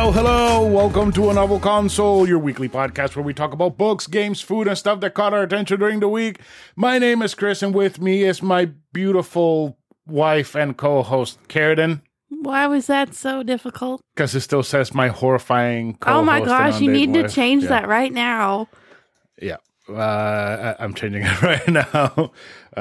Hello. Welcome to A Novel Console, your weekly podcast where we talk about books, games, food, and stuff that caught our attention during the week. My name is Chris, and with me is my beautiful wife and co-host, Carradine. Why was that so difficult? Because it still says my horrifying co-host. Oh my gosh, you need to wife. change that right now. Yeah, I'm changing it right now.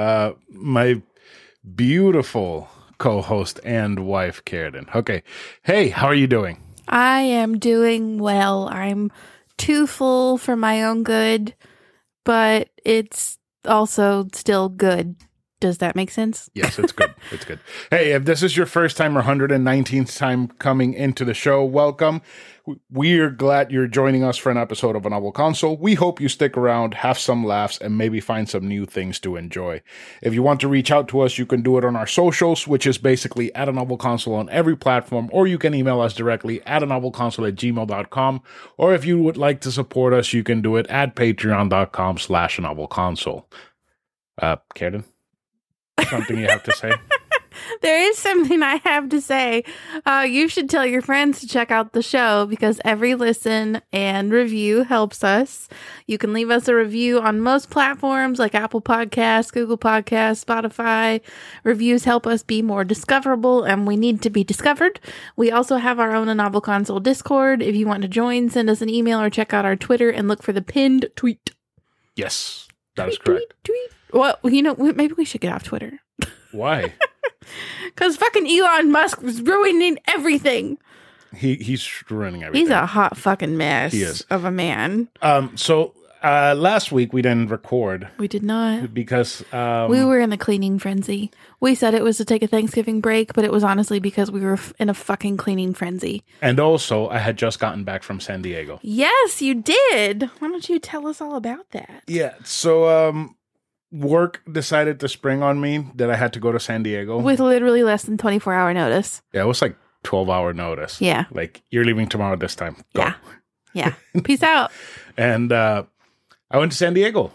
My beautiful co-host and wife, Carradine. Okay. Hey, how are you doing? I am doing well. I'm too full for my own good, but it's also still good. Does that make sense? Yes, it's good. It's good. Hey, if this is your first time or 119th time coming into the show, welcome. We're glad you're joining us for an episode of A Novel Console. We hope you stick around, have some laughs, and maybe find some new things to enjoy. If you want to reach out to us, you can do it on our socials, which is basically at A Novel Console on every platform, or you can email us directly at anovelconsole@gmail.com. Or if you would like to support us, you can do it at patreon.com/A Novel Console. Carradine? Something you have to say? There is something I have to say. You should tell your friends to check out the show because every listen and review helps us. You can leave us a review on most platforms like Apple Podcasts, Google Podcasts, Spotify. Reviews help us be more discoverable, and we need to be discovered. We also have our own A Novel Console Discord. If you want to join, send us an email or check out our Twitter and look for the pinned tweet. Yes, that is correct. Tweet. Well, you know, maybe we should get off Twitter. Why? Because fucking Elon Musk was ruining everything. He's ruining everything. He's a hot fucking mess of a man. So last week we didn't record. We did not. Because we were in a cleaning frenzy. We said it was to take a Thanksgiving break, but it was honestly because we were in a fucking cleaning frenzy. And also, I had just gotten back from San Diego. Yes, you did. Why don't you tell us all about that? Yeah, so work decided to spring on me that I had to go to San Diego. With literally less than 24-hour notice. Yeah, it was like 12-hour notice. Yeah. Like, you're leaving tomorrow this time. Go. Yeah. Peace out. And I went to San Diego.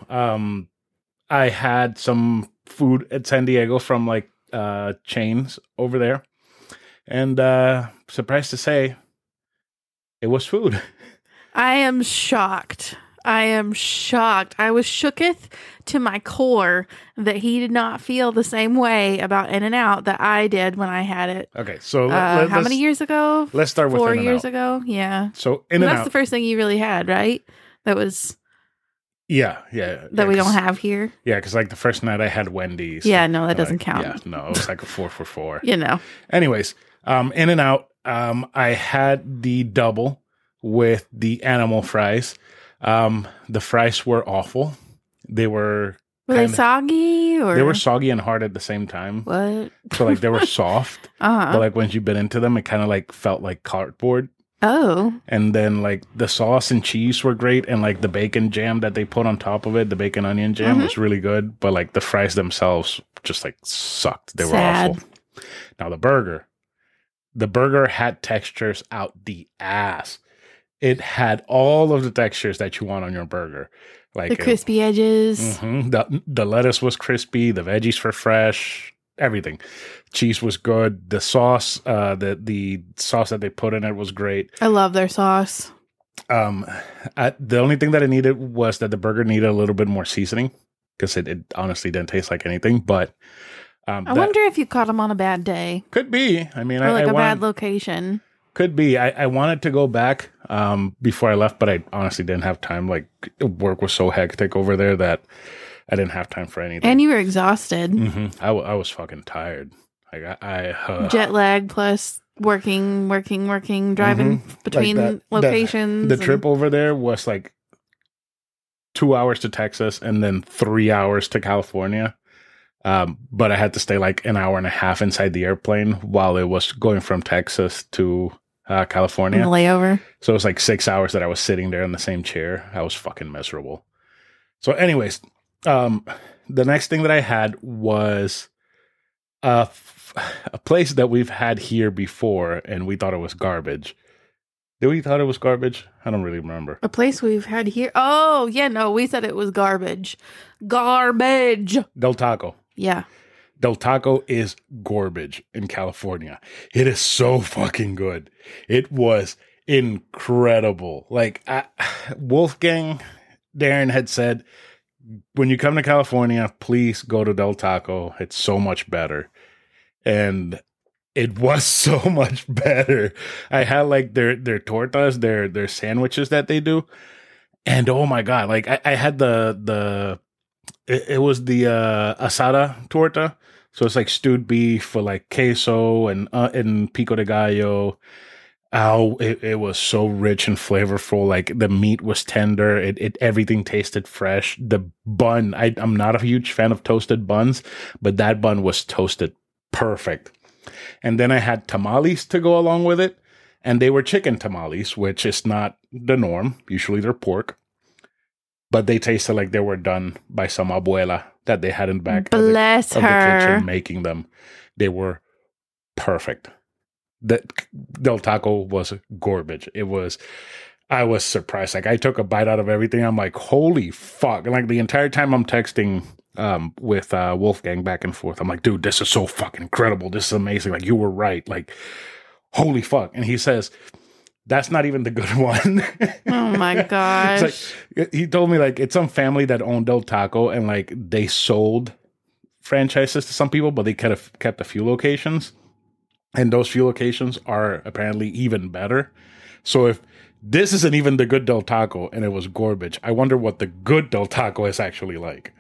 I had some food at San Diego from like chains over there. And surprised to say, it was food. I am shocked. I was shooketh to my core that he did not feel the same way about In-N-Out that I did when I had it. Okay, so how many years ago? Let's start with 4 In-N-Out. years ago. Yeah. So In-N-Out. That's the first thing you really had, right? That was. Yeah. That we don't have here. Yeah, because like the first night I had Wendy's. Yeah, no, that doesn't count. Yeah, no, it was like a 4 for 4. You know. Anyways, In-N-Out. I had the double with the animal fries. The fries were awful. They were they soggy or they were soggy and hard at the same time. What? So like they were soft, but like once you bit into them, it kind of like felt like cardboard. Oh. And then like the sauce and cheese were great, and like the bacon jam that they put on top of it, the bacon onion jam was really good. But like the fries themselves just like sucked. They were awful. Now the burger had textures out the ass. It had all of the textures that you want on your burger. Like the crispy edges. The lettuce was crispy. The veggies were fresh. Everything. Cheese was good. The sauce, the sauce that they put in it was great. I love their sauce. The only thing that it needed was that the burger needed a little bit more seasoning because it honestly didn't taste like anything. But I wonder if you caught them on a bad day. Could be. I mean, or like a bad location. Could be. I wanted to go back before I left, but I honestly didn't have time. Like, work was so hectic over there that I didn't have time for anything. And you were exhausted. I was fucking tired. Like I jet lag plus working, driving between like locations. The trip over there was like 2 hours to Texas and then 3 hours to California. But I had to stay like an hour and a half inside the airplane while it was going from Texas to California. The layover. So it was like 6 hours that I was sitting there in the same chair. I was fucking miserable. So anyways, the next thing that I had was a place that we've had here before, and we thought it was garbage. Did we thought it was garbage? I don't really remember. A place we've had here? Oh, yeah, no, we said it was garbage. Garbage. Del Taco. Yeah. Del Taco is garbage in California. It is so fucking good. It was incredible. Like Wolfgang Darren had said, when you come to California, please go to Del Taco. It's so much better. And it was so much better. I had like their tortas, their sandwiches that they do. And oh my God, like I had it was the asada torta. So it's like stewed beef with like queso and pico de gallo. Oh, it was so rich and flavorful. Like the meat was tender. It everything tasted fresh. The bun, I'm not a huge fan of toasted buns, but that bun was toasted perfect. And then I had tamales to go along with it. And they were chicken tamales, which is not the norm. Usually they're pork. But they tasted like they were done by some abuela that they had in the back Bless of the her. kitchen making them. They were perfect. That Del Taco was garbage. I was surprised. Like I took a bite out of everything. I'm like, holy fuck. And like the entire time I'm texting with Wolfgang back and forth, I'm like, dude, this is so fucking incredible. This is amazing. Like you were right. Like, holy fuck. And he says, that's not even the good one. Oh my gosh. It's like, he told me like it's some family that owned Del Taco and like they sold franchises to some people, but they kept a few locations. And those few locations are apparently even better. So if this isn't even the good Del Taco and it was garbage, I wonder what the good Del Taco is actually like.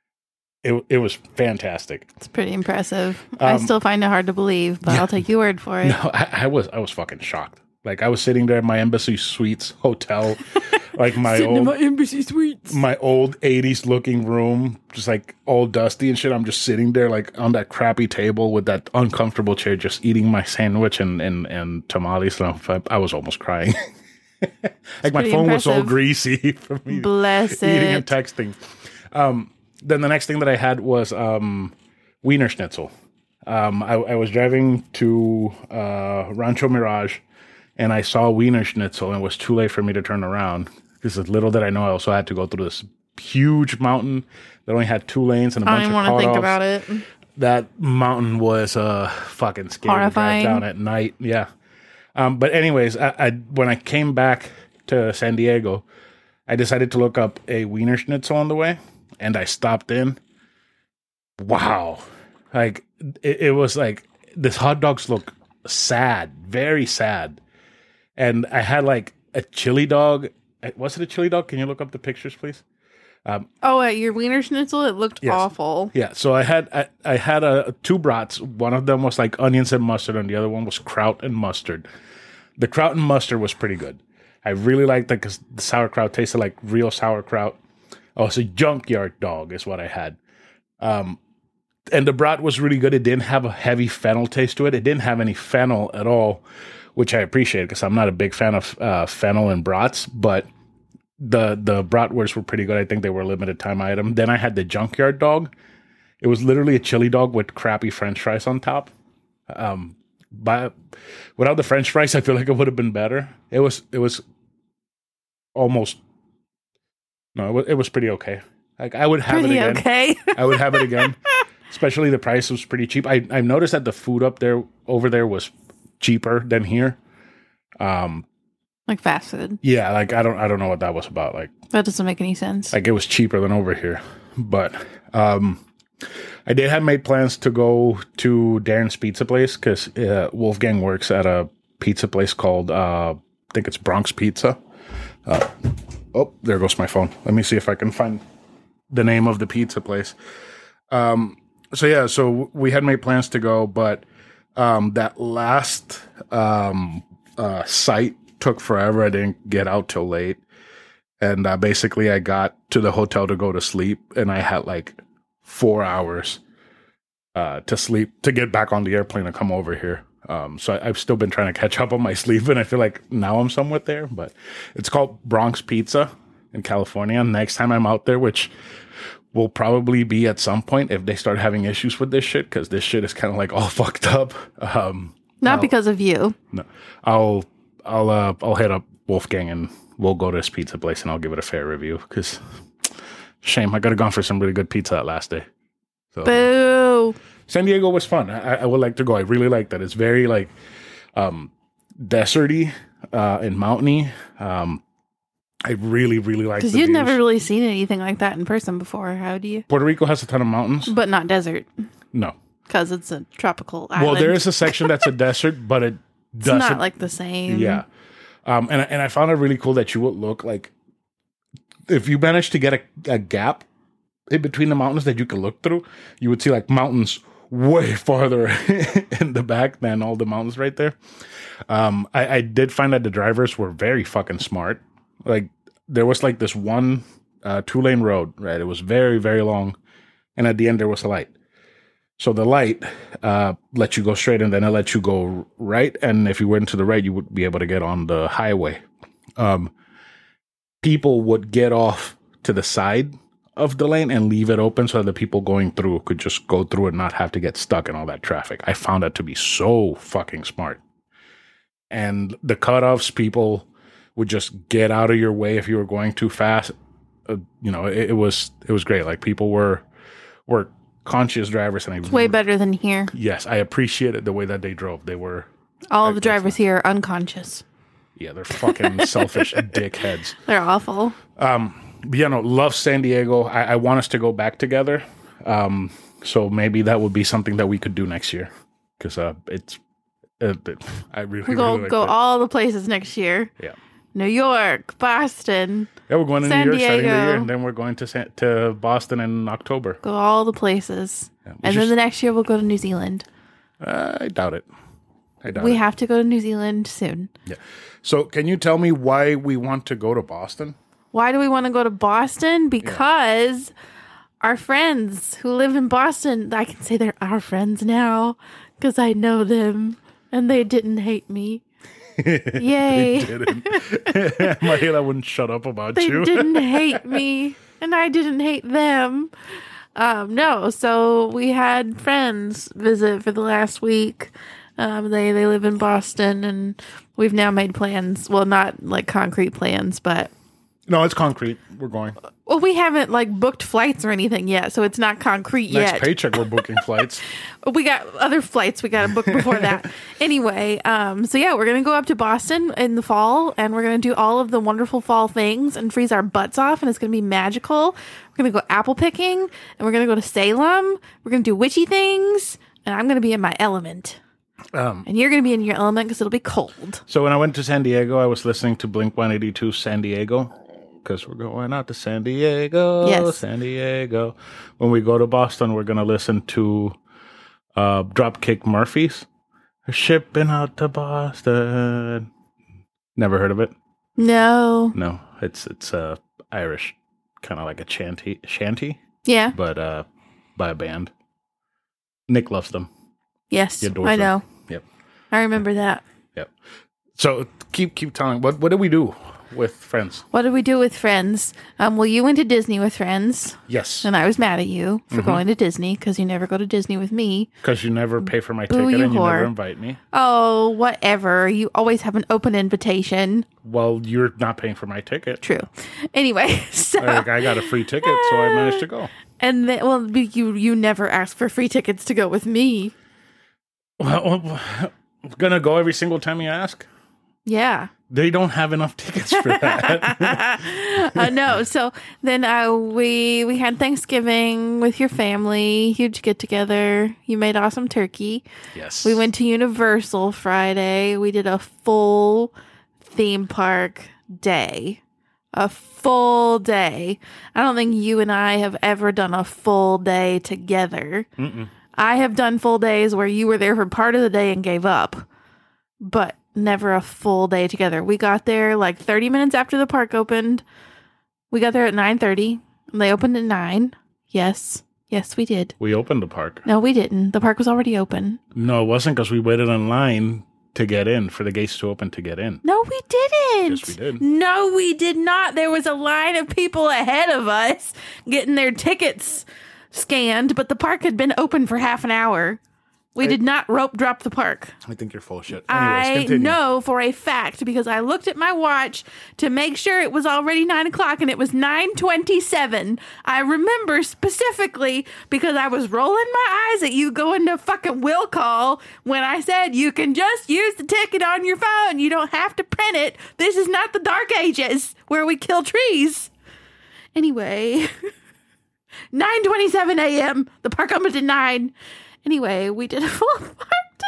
It was fantastic. It's pretty impressive. I still find it hard to believe, but I'll take your word for it. No, I was fucking shocked. Like I was sitting there in my Embassy Suites hotel, like my Embassy Suites, my old 80s looking room, just like all dusty and shit. I'm just sitting there like on that crappy table with that uncomfortable chair, just eating my sandwich and tamales stuff. I was almost crying. Like my phone was all greasy from me Bless eating it. and texting. Then the next thing that I had was Wiener Schnitzel. I was driving to Rancho Mirage. And I saw Wiener Schnitzel, and it was too late for me to turn around. Because little did I know, I also had to go through this huge mountain that only had 2 lanes and a bunch of I don't want to think about it. That mountain was fucking scary Horrifying. to drive down at night. Yeah. But anyways, I when I came back to San Diego, I decided to look up a Wiener Schnitzel on the way, and I stopped in. Wow. Like, it was like, this hot dogs look sad, very sad. And I had like a chili dog. Was it a chili dog? Can you look up the pictures, please? At your Wiener Schnitzel, it looked awful. Yeah. So I had 2 brats. One of them was like onions and mustard, and the other one was kraut and mustard. The kraut and mustard was pretty good. I really liked that because the sauerkraut tasted like real sauerkraut. Oh, it's a junkyard dog is what I had. And the brat was really good. It didn't have a heavy fennel taste to it. It didn't have any fennel at all, which I appreciate because I'm not a big fan of fennel and brats, but the bratwursts were pretty good. I think they were a limited time item. Then I had the junkyard dog. It was literally a chili dog with crappy French fries on top. But without the French fries, I feel like it would have been better. It was almost it was pretty okay. Like I would have it again. Okay. I would have it again. Especially the price was pretty cheap. I've noticed that the food over there was cheaper than here. Like fast food. Yeah, like I don't know what that was about. Like That doesn't make any sense. it was cheaper than over here. But I did have made plans to go to Darren's pizza place because Wolfgang works at a pizza place called I think it's Bronx Pizza. Oh, there goes my phone. Let me see if I can find the name of the pizza place. So we had made plans to go, but that last site took forever. I didn't get out till late. And basically I got to the hotel to go to sleep, and I had like 4 hours to sleep to get back on the airplane and come over here. So I've still been trying to catch up on my sleep, and I feel like now I'm somewhat there. But it's called Bronx Pizza in California. Next time I'm out there, which will probably be at some point if they start having issues with this shit, because this shit is kind of like all fucked up. Not because of you. No, I'll hit up Wolfgang and we'll go to his pizza place and I'll give it a fair review. Because shame, I could have gone for some really good pizza that last day. So, Boo. San Diego was fun. I would like to go. I really like that. It's very like deserty. in Mountain. I really, really like Because you've never really seen anything like that in person before, how do you? Puerto Rico has a ton of mountains. But not desert. No. Because it's a tropical island. Well, there is a section that's a desert, but it doesn't. It's not like the same. Yeah. And I found it really cool that you would look like, if you managed to get a gap in between the mountains that you could look through, you would see like mountains way farther in the back than all the mountains right there. I did find that the drivers were very fucking smart. Like, there was like this one 2-lane road, right? It was very, very long. And at the end, there was a light. So the light let you go straight, and then it let you go right. And if you went to the right, you would be able to get on the highway. People would get off to the side of the lane and leave it open so the people going through could just go through and not have to get stuck in all that traffic. I found that to be so fucking smart. And the cutoffs, people would just get out of your way if you were going too fast. It was great. Like, people were conscious drivers, and it's way better than here. Yes, I appreciated the way that they drove. They were all of the drivers here are unconscious. Yeah, they're fucking selfish dickheads. They're awful. Love San Diego. I want us to go back together. So maybe that would be something that we could do next year, because I really go like all the places next year. Yeah. New York, Boston. Yeah, we're going to San New York starting the Diego. year, and then we're going to Boston in October. Go all the places. Yeah, and then the next year we'll go to New Zealand. I doubt it. We have to go to New Zealand soon. Yeah. So can you tell me why we want to go to Boston? Why do we want to go to Boston? Because our friends who live in Boston, I can say they're our friends now because I know them and they didn't hate me. Yay. They didn't. Mahela wouldn't shut up about you. They didn't hate me and I didn't hate them. No, so we had friends visit for the last week. They live in Boston, and we've now made plans. Well, not like concrete plans, but no, it's concrete. We're going. Well, we haven't like booked flights or anything yet, so it's not concrete yet. Next paycheck, we're booking flights. We got other flights we got to book before that. Anyway, so yeah, we're gonna go up to Boston in the fall, and we're gonna do all of the wonderful fall things and freeze our butts off, and it's gonna be magical. We're gonna go apple picking, and we're gonna go to Salem. We're gonna do witchy things, and I'm gonna be in my element. And you're going to be in your element because it'll be cold. So when I went to San Diego, I was listening to Blink-182 San Diego, because we're going out to San Diego. Yes. San Diego. When we go to Boston, we're going to listen to Dropkick Murphys. Shipping out to Boston. Never heard of it? No. No, it's Irish, kind of like a shanty. Yeah. But by a band. Nick loves them. Yes, I know. Yep. I remember that. Yep. So keep telling. What did we do with friends? What did we do with friends? Well, you went to Disney with friends. Yes. And I was mad at you for going to Disney because you never go to Disney with me. Because you never pay for my Boo, ticket you and you whore. never invite me. Oh, whatever. You always have an open invitation. Well, you're not paying for my ticket. True. Anyway, so I got a free ticket, so I managed to go. And then, well, you never asked for free tickets to go with me. Well, I'm gonna go every single time you ask. Yeah. They don't have enough tickets for that. No. So then we had Thanksgiving with your family, huge get together. You made awesome turkey. Yes. We went to Universal Friday. We did a full theme park day. A full day. I don't think you and I have ever done a full day together. Mm-mm. I have done full days where you were there for part of the day and gave up, but never a full day together. We got there like 30 minutes after the park opened. We got there at 9:30 and they opened at 9. Yes, we did. We opened the park. No, we didn't. The park was already open. No, it wasn't, because we waited in line to get in, for the gates to open to get in. No, we didn't. Yes, we did. No, we did not. There was a line of people ahead of us getting their tickets scanned, but the park had been open for half an hour. We did not rope drop the park. I think you're full of shit. Anyways, I continue. know for a fact because I looked at my watch to make sure it was already 9 o'clock and it was 9:27. I remember specifically because I was rolling my eyes at you going to fucking will call when I said you can just use the ticket on your phone. You don't have to print it. This is not the Dark Ages where we kill trees. Anyway, 9:27 a.m. The park opened at 9. Anyway, we did a full park day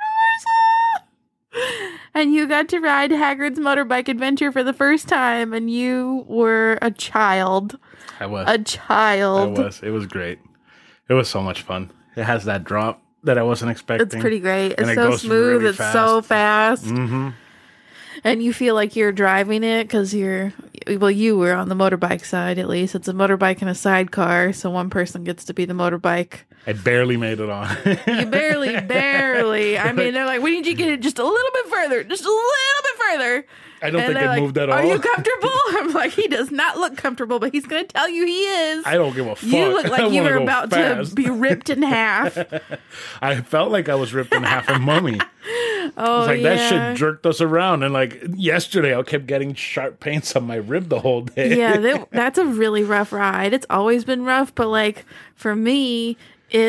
at Universal. And you got to ride Hagrid's motorbike adventure for the first time, and you were a child. I was. A child. I was. It was great. It was so much fun. It has that drop that I wasn't expecting. It's pretty great. And It's it so goes smooth. really It's so fast. Mm-hmm. And you feel like you're driving it because you were on the motorbike side at least. It's a motorbike and a sidecar, so one person gets to be the motorbike. I barely made it on. You barely. I mean, they're like, we need you to get it just a little bit further. Just a little bit further. I don't think it moved at all. Are you comfortable? I'm like, he does not look comfortable, but he's going to tell you he is. I don't give a fuck. You look like you were about fast. to be ripped in half. I felt like I was ripped in half in Mummy. Oh, It's like yeah. that shit jerked us around. And like yesterday, I kept getting sharp pains on my rib the whole day. Yeah, that's a really rough ride. It's always been rough, but like for me, it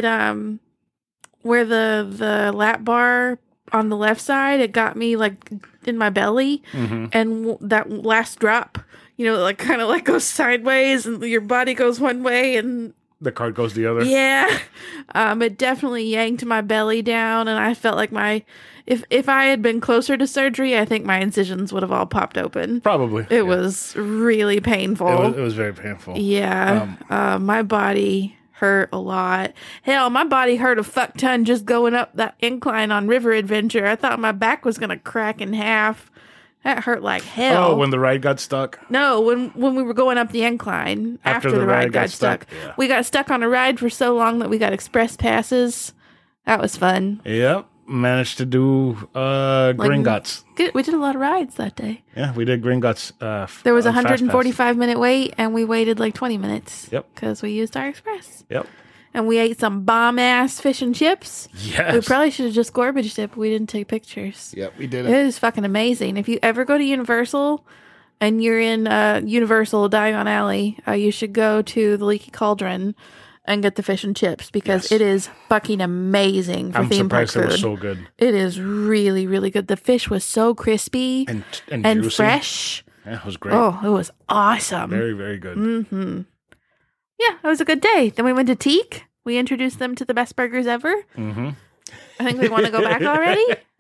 where the lap bar on the left side, it got me like in my belly, and that last drop, like kind of like goes sideways, and your body goes one way, and The cart goes the other. yeah, it definitely yanked my belly down, and I felt like if I had been closer to surgery, I think my incisions would have all popped open. Probably. It was really painful. It was very painful. Yeah. My body hurt a lot. Hell, my body hurt a fuck ton just going up that incline on River Adventure. I thought my back was going to crack in half. That hurt like hell. Oh, when the ride got stuck? No, when we were going up the incline after the ride got stuck. Yeah. We got stuck on a ride for so long that we got express passes. That was fun. Yep. Managed to do Gringotts. Good. We did a lot of rides that day. Yeah, we did Gringotts. There was a Fast Pass. 145-minute wait, and we waited like 20 minutes. Yep. Because we used our express. Yep. And we ate some bomb-ass fish and chips. Yes. We probably should have just gorbaged it, but we didn't take pictures. Yep, we did It is fucking amazing. If you ever go to Universal and you're in Universal Diagon Alley, you should go to the Leaky Cauldron and get the fish and chips because it is fucking amazing for I'm theme park surprised it food. was so good. It is really, really good. The fish was so crispy And juicy. fresh. Yeah, it was great. Oh, it was awesome. Very, very good. Mm-hmm. Yeah, it was a good day. Then we went to Teak. We introduced them to the best burgers ever. Mm-hmm. I think we want to go back already.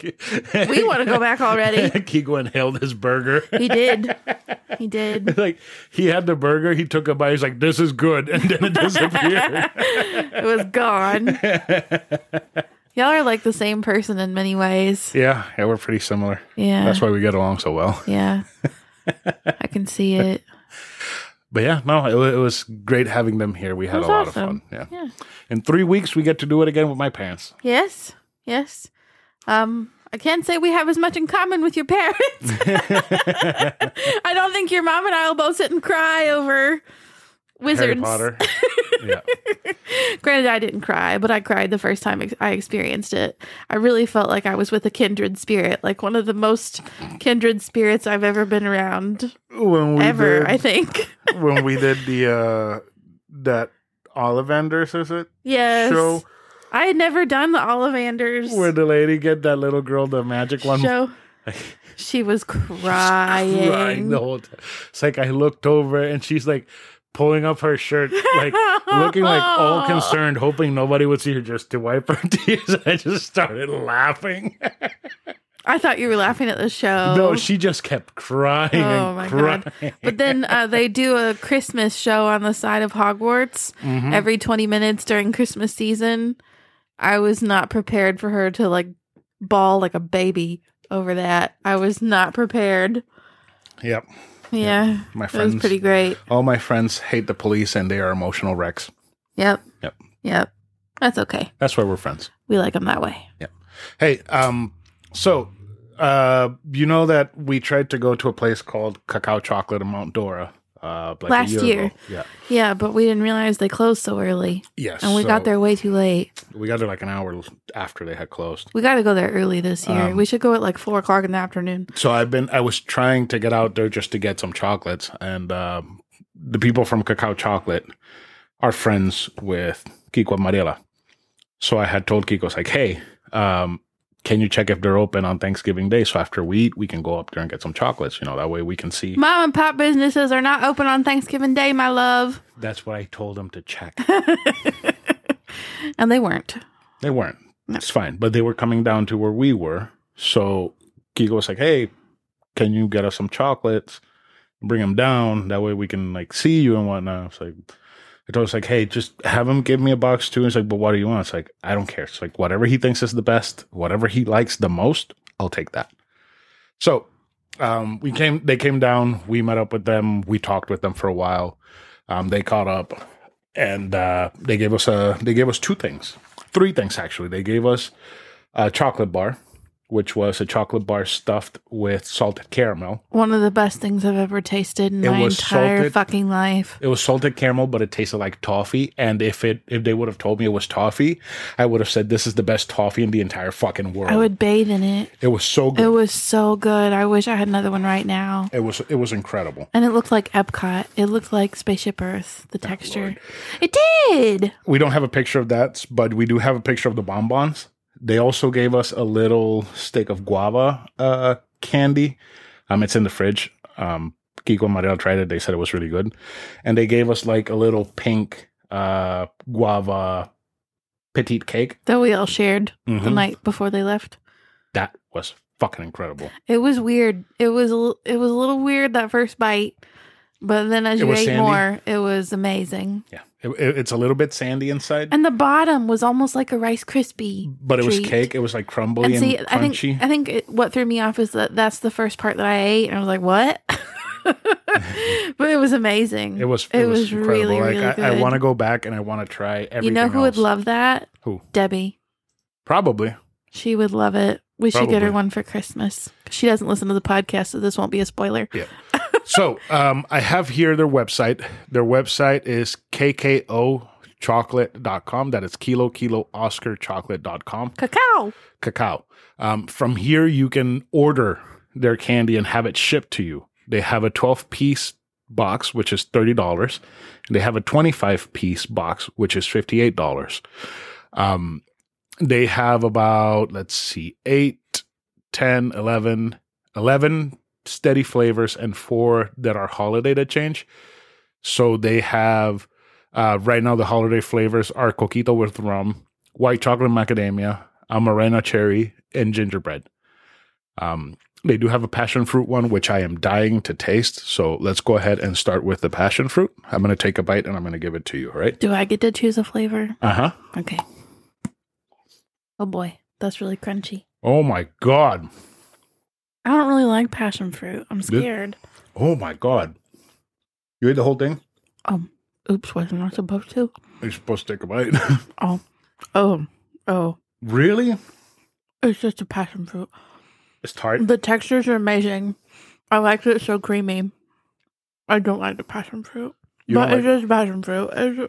We want to go back already. Kigo inhaled his burger. He did. He did. Like, he had the burger, he took a bite, he's like, this is good, and then it disappeared. It was gone. Y'all are like the same person in many ways. Yeah, we're pretty similar. Yeah. That's why we get along so well. Yeah. I can see it. But yeah, no, it was great having them here. We had was a lot awesome. of fun. Yeah. In 3 weeks, we get to do it again with my parents. Yes. Yes. I can't say we have as much in common with your parents. I don't think your mom and I will both sit and cry over wizards. Harry Potter. Yeah. Granted, I didn't cry, but I cried the first time I experienced it. I really felt like I was with a kindred spirit, like one of the most kindred spirits I've ever been around. I think. When we did the that Ollivanders, is it? Yes. Show I had never done the Ollivanders where the lady get that little girl the magic one. show. She was crying. The whole time. It's like I looked over and she's like pulling up her shirt, like looking like all concerned, hoping nobody would see her, just to wipe her tears. I just started laughing. I thought you were laughing at the show. No, she just kept crying. Oh and my crying. God. But then they do a Christmas show on the side of Hogwarts every 20 minutes during Christmas season. I was not prepared for her to like bawl like a baby over that. I was not prepared. Yep. Yeah. My It friends, was pretty great. all my friends hate the police and they are emotional wrecks. Yep. Yep. Yep. That's okay. That's why we're friends. We like them that way. Yep. Hey, so you know that we tried to go to a place called Cacao Chocolate in Mount Dora like Last a year year. ago. Yeah. Yeah, but we didn't realize they closed so early. Yes. And we so got there way too late. We got there like an hour after they had closed. We got to go there early this year. We should go at like 4 o'clock in the afternoon. So I was trying to get out there just to get some chocolates, and the people from Cacao Chocolate are friends with Kiko and Mariela. So I had told Kiko, I was like, hey, can you check if they're open on Thanksgiving Day? So after we eat, we can go up there and get some chocolates. That way we can see. Mom and pop businesses are not open on Thanksgiving Day, my love. That's what I told them to check. And they weren't. They weren't. No. It's fine. But they were coming down to where we were. So Kiko was like, hey, can you get us some chocolates? Bring them down. That way we can like see you and whatnot. It's like, I told us like, hey, just have him give me a box too. It's like, but what do you want? It's like, I don't care. It's like, whatever he thinks is the best, whatever he likes the most, I'll take that. So they came down. We met up with them. We talked with them for a while. They caught up, and they gave us 3 things actually. They gave us a chocolate bar, which was a chocolate bar stuffed with salted caramel. One of the best things I've ever tasted in my entire fucking life. It was salted caramel, but it tasted like toffee. And if they would have told me it was toffee, I would have said this is the best toffee in the entire fucking world. I would bathe in it. It was so good. It was so good. I wish I had another one right now. It was incredible. And it looked like Epcot. It looked like Spaceship Earth, the texture. It did. We don't have a picture of that, but we do have a picture of the bonbons. They also gave us a little stick of guava candy. It's in the fridge. Kiko and Mariela tried it. They said it was really good. And they gave us like a little pink guava petite cake. That we all shared the night before they left. That was fucking incredible. It was weird. It was a little weird that first bite. But then as you ate more, it was amazing. Yeah. It's a little bit sandy inside. And the bottom was almost like a Rice Krispie But it treat. was cake. It was like crumbly and crunchy. I think what threw me off is that's the first part that I ate. And I was like, what? But it was amazing. It was incredible. Really, really good. I want to go back and I want to try everything You know who else. would love that? Who? Debbie. Probably. She would love it. We should get her one for Christmas. She doesn't listen to the podcast, so this won't be a spoiler. Yeah. So I have here their website. Their website is kkochocolate.com. That is Kilo Oscar chocolate.com. Cacao. From here, you can order their candy and have it shipped to you. They have a 12-piece box, which is $30. And they have a 25-piece box, which is $58. They have about, 8, 10, 11 steady flavors and 4 that are holiday that change. So they have, right now, the holiday flavors are coquito with rum, white chocolate macadamia, amarena cherry, and gingerbread. They do have a passion fruit one, which I am dying to taste. So let's go ahead and start with the passion fruit. I'm going to take a bite and I'm going to give it to you, all right? Do I get to choose a flavor? Uh-huh. Okay. Oh boy, that's really crunchy. Oh my God. I don't really like passion fruit. I'm scared. Oh my God. You ate the whole thing? Oops, wasn't I supposed to? You're supposed to take a bite. Oh. Really? It's just a passion fruit. It's tart. The textures are amazing. I like it so creamy. I don't like the passion fruit. It's just passion fruit.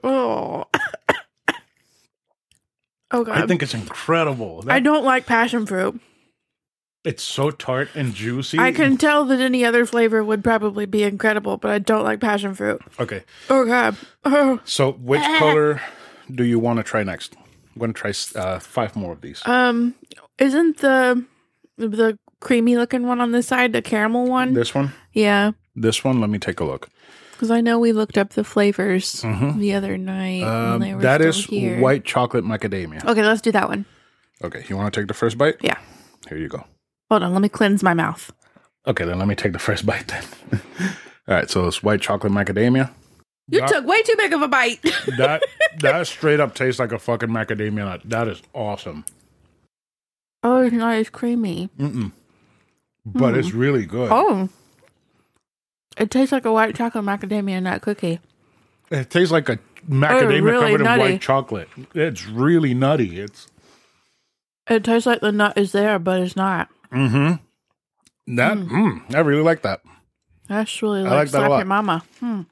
Oh God. I think it's incredible. I don't like passion fruit. It's so tart and juicy. I can tell that any other flavor would probably be incredible, but I don't like passion fruit. Okay. Oh God. Oh. So which color do you want to try next? I'm going to try 5 more of these. Isn't the creamy looking one on this side the caramel one? This one? Yeah. This one? Let me take a look. Because I know we looked up the flavors the other night when they were that still is here. white chocolate macadamia. Okay, let's do that one. Okay, you want to take the first bite? Yeah. Here you go. Hold on, let me cleanse my mouth. Okay, then let me take the first bite then. All right, so it's white chocolate macadamia. You took way too big of a bite. that straight up tastes like a fucking macadamia nut. That is awesome. Oh, it's not as creamy. But it's really good. Oh. It tastes like a white chocolate macadamia nut cookie. It tastes like a macadamia really covered nutty. in white chocolate. It's really nutty. It tastes like the nut is there, but it's not. I really like that. That's really like like that a slap lot. your mama.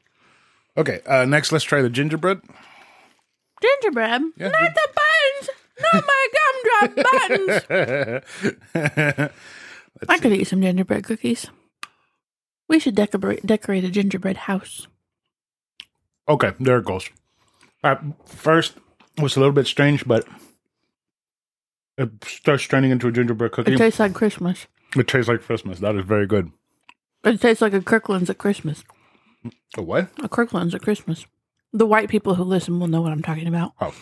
Okay, next let's try the gingerbread. Gingerbread? Yeah, Not the buns! my gumdrop buttons. I could eat some gingerbread cookies. We should decorate a gingerbread house. Okay, there it goes. First, it was a little bit strange, but it starts turning into a gingerbread cookie. It tastes like Christmas. It tastes like Christmas. That is very good. It tastes like a Kirkland's at Christmas. A what? A Kirkland's at Christmas. The white people who listen will know what I'm talking about. Oh.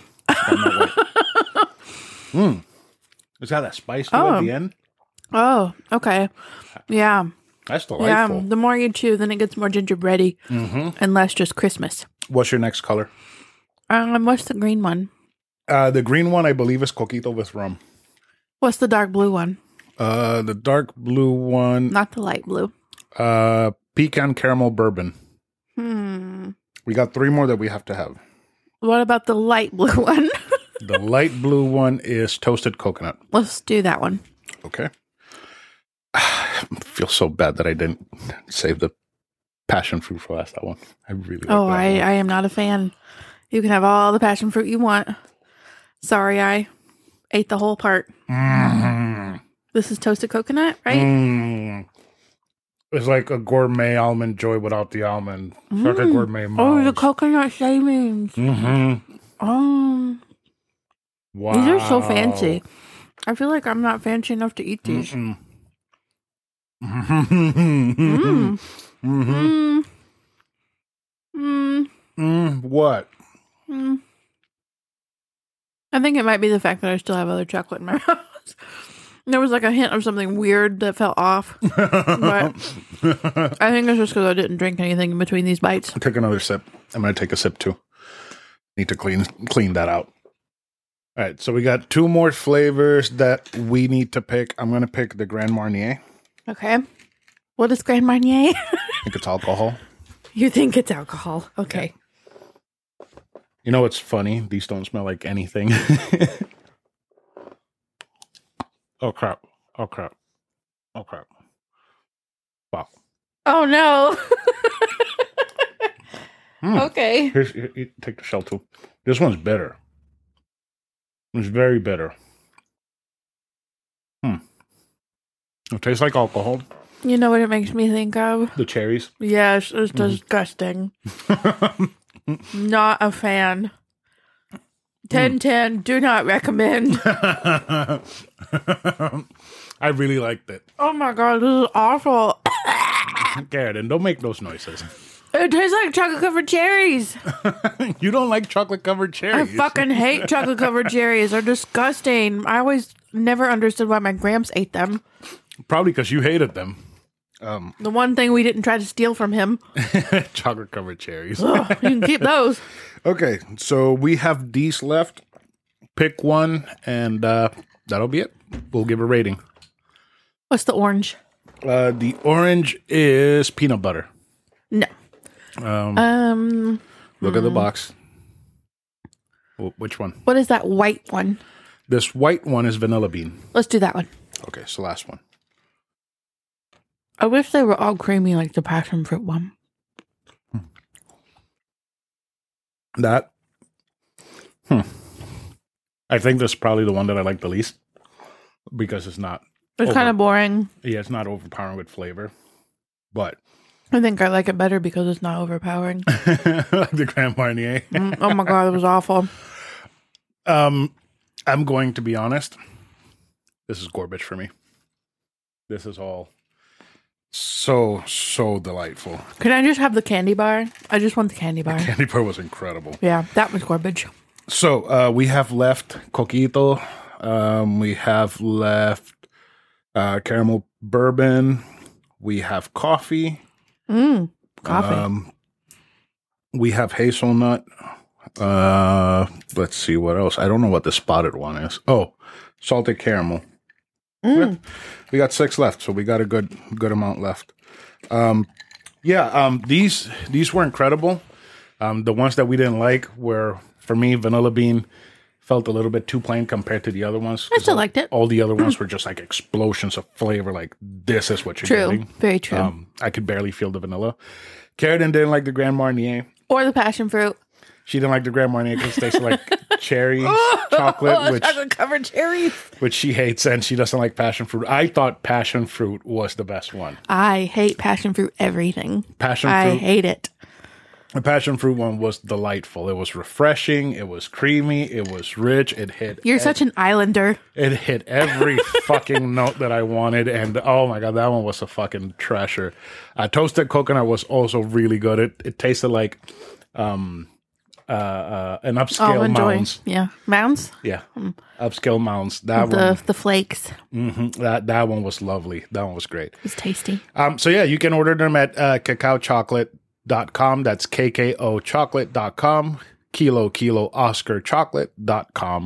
Is that a spice to it at the end? Oh, okay. Yeah. That's delightful. Yeah, the more you chew, then it gets more gingerbready and less just Christmas. What's your next color? What's the green one? The green one, I believe, is coquito with rum. What's the dark blue one? The dark blue one. Not the light blue. Pecan caramel bourbon. We got 3 more that we have to have. What about the light blue one? The light blue one is toasted coconut. Let's do that one. Okay. I feel so bad that I didn't save the passion fruit for last. That one. I really like that one. I am not a fan. You can have all the passion fruit you want. Sorry, I ate the whole part. This is toasted coconut, right? It's like a gourmet almond joy without the almond. It's like a gourmet mouse. Oh, the coconut shavings. Oh. Wow. These are so fancy. I feel like I'm not fancy enough to eat these. What? I think it might be the fact that I still have other chocolate in my mouth. There was like a hint of something weird that fell off. But I think it's just because I didn't drink anything in between these bites. Take another sip. I'm going to take a sip too. Need to clean that out. All right, so we got 2 more flavors that we need to pick. I'm going to pick the Grand Marnier. Okay. What is Grand Marnier? I think it's alcohol. You think it's alcohol. Okay. Yeah. You know what's funny? These don't smell like anything. Oh, crap. Oh, crap. Oh, crap. Wow. Oh, no. Okay. Here, take the shell, too. This one's bitter. It's very bitter. It tastes like alcohol. You know what it makes me think of? The cherries. Yes, it's disgusting. Not a fan. 10/10, do not recommend. I really liked it. Oh my god, this is awful. Garrett, don't make those noises. It tastes like chocolate-covered cherries. You don't like chocolate-covered cherries. I fucking hate chocolate-covered cherries. They're disgusting. I always never understood why my gramps ate them. Probably because you hated them. The one thing we didn't try to steal from him. Chocolate-covered cherries. Ugh, you can keep those. Okay, so we have these left. Pick one, and that'll be it. We'll give a rating. What's the orange? The orange is peanut butter. No. Look at the box. Which one? What is that white one? This white one is vanilla bean. Let's do that one. Okay, so last one. I wish they were all creamy like the passion fruit one. That? I think that's probably the one that I like the least because it's not. It's kind of boring. Yeah, it's not overpowering with flavor. But I think I like it better because it's not overpowering. Like the Grand Marnier. Oh my god, it was awful. I'm going to be honest. This is garbage for me. This is all so delightful. Can I just have the candy bar? I just want the candy bar. The candy bar was incredible. Yeah, that was garbage. So we have left coquito. We have left caramel bourbon. We have coffee. Coffee. We have hazelnut. Let's see what else. I don't know what the spotted one is. Oh, salted caramel. We got 6 left, so we got a good amount left. These were incredible. The ones that we didn't like were, for me, vanilla bean felt a little bit too plain compared to the other ones. I still liked it. All the other ones were just like explosions of flavor. Like, this is what you're getting. Very true. I could barely feel the vanilla. Carradine didn't like the Grand Marnier. Or the passion fruit. She didn't like the Grand Marnier because it tasted like cherry chocolate, chocolate-covered cherries. which she hates, and she doesn't like passion fruit. I thought passion fruit was the best one. I hate passion fruit everything. I hate it. The passion fruit one was delightful. It was refreshing. It was creamy. It was rich. It hit. You're such an islander. It hit every fucking note that I wanted, and oh my god, that one was a fucking treasure. Toasted coconut was also really good. It tasted like an upscale Mounds. Yeah, Mounds. Yeah, upscale Mounds. The flakes. That one was lovely. That one was great. It was tasty. So yeah, you can order them at cacaochocolate.com. That's KKOchocolate.com. Kilo Oscar chocolate.com.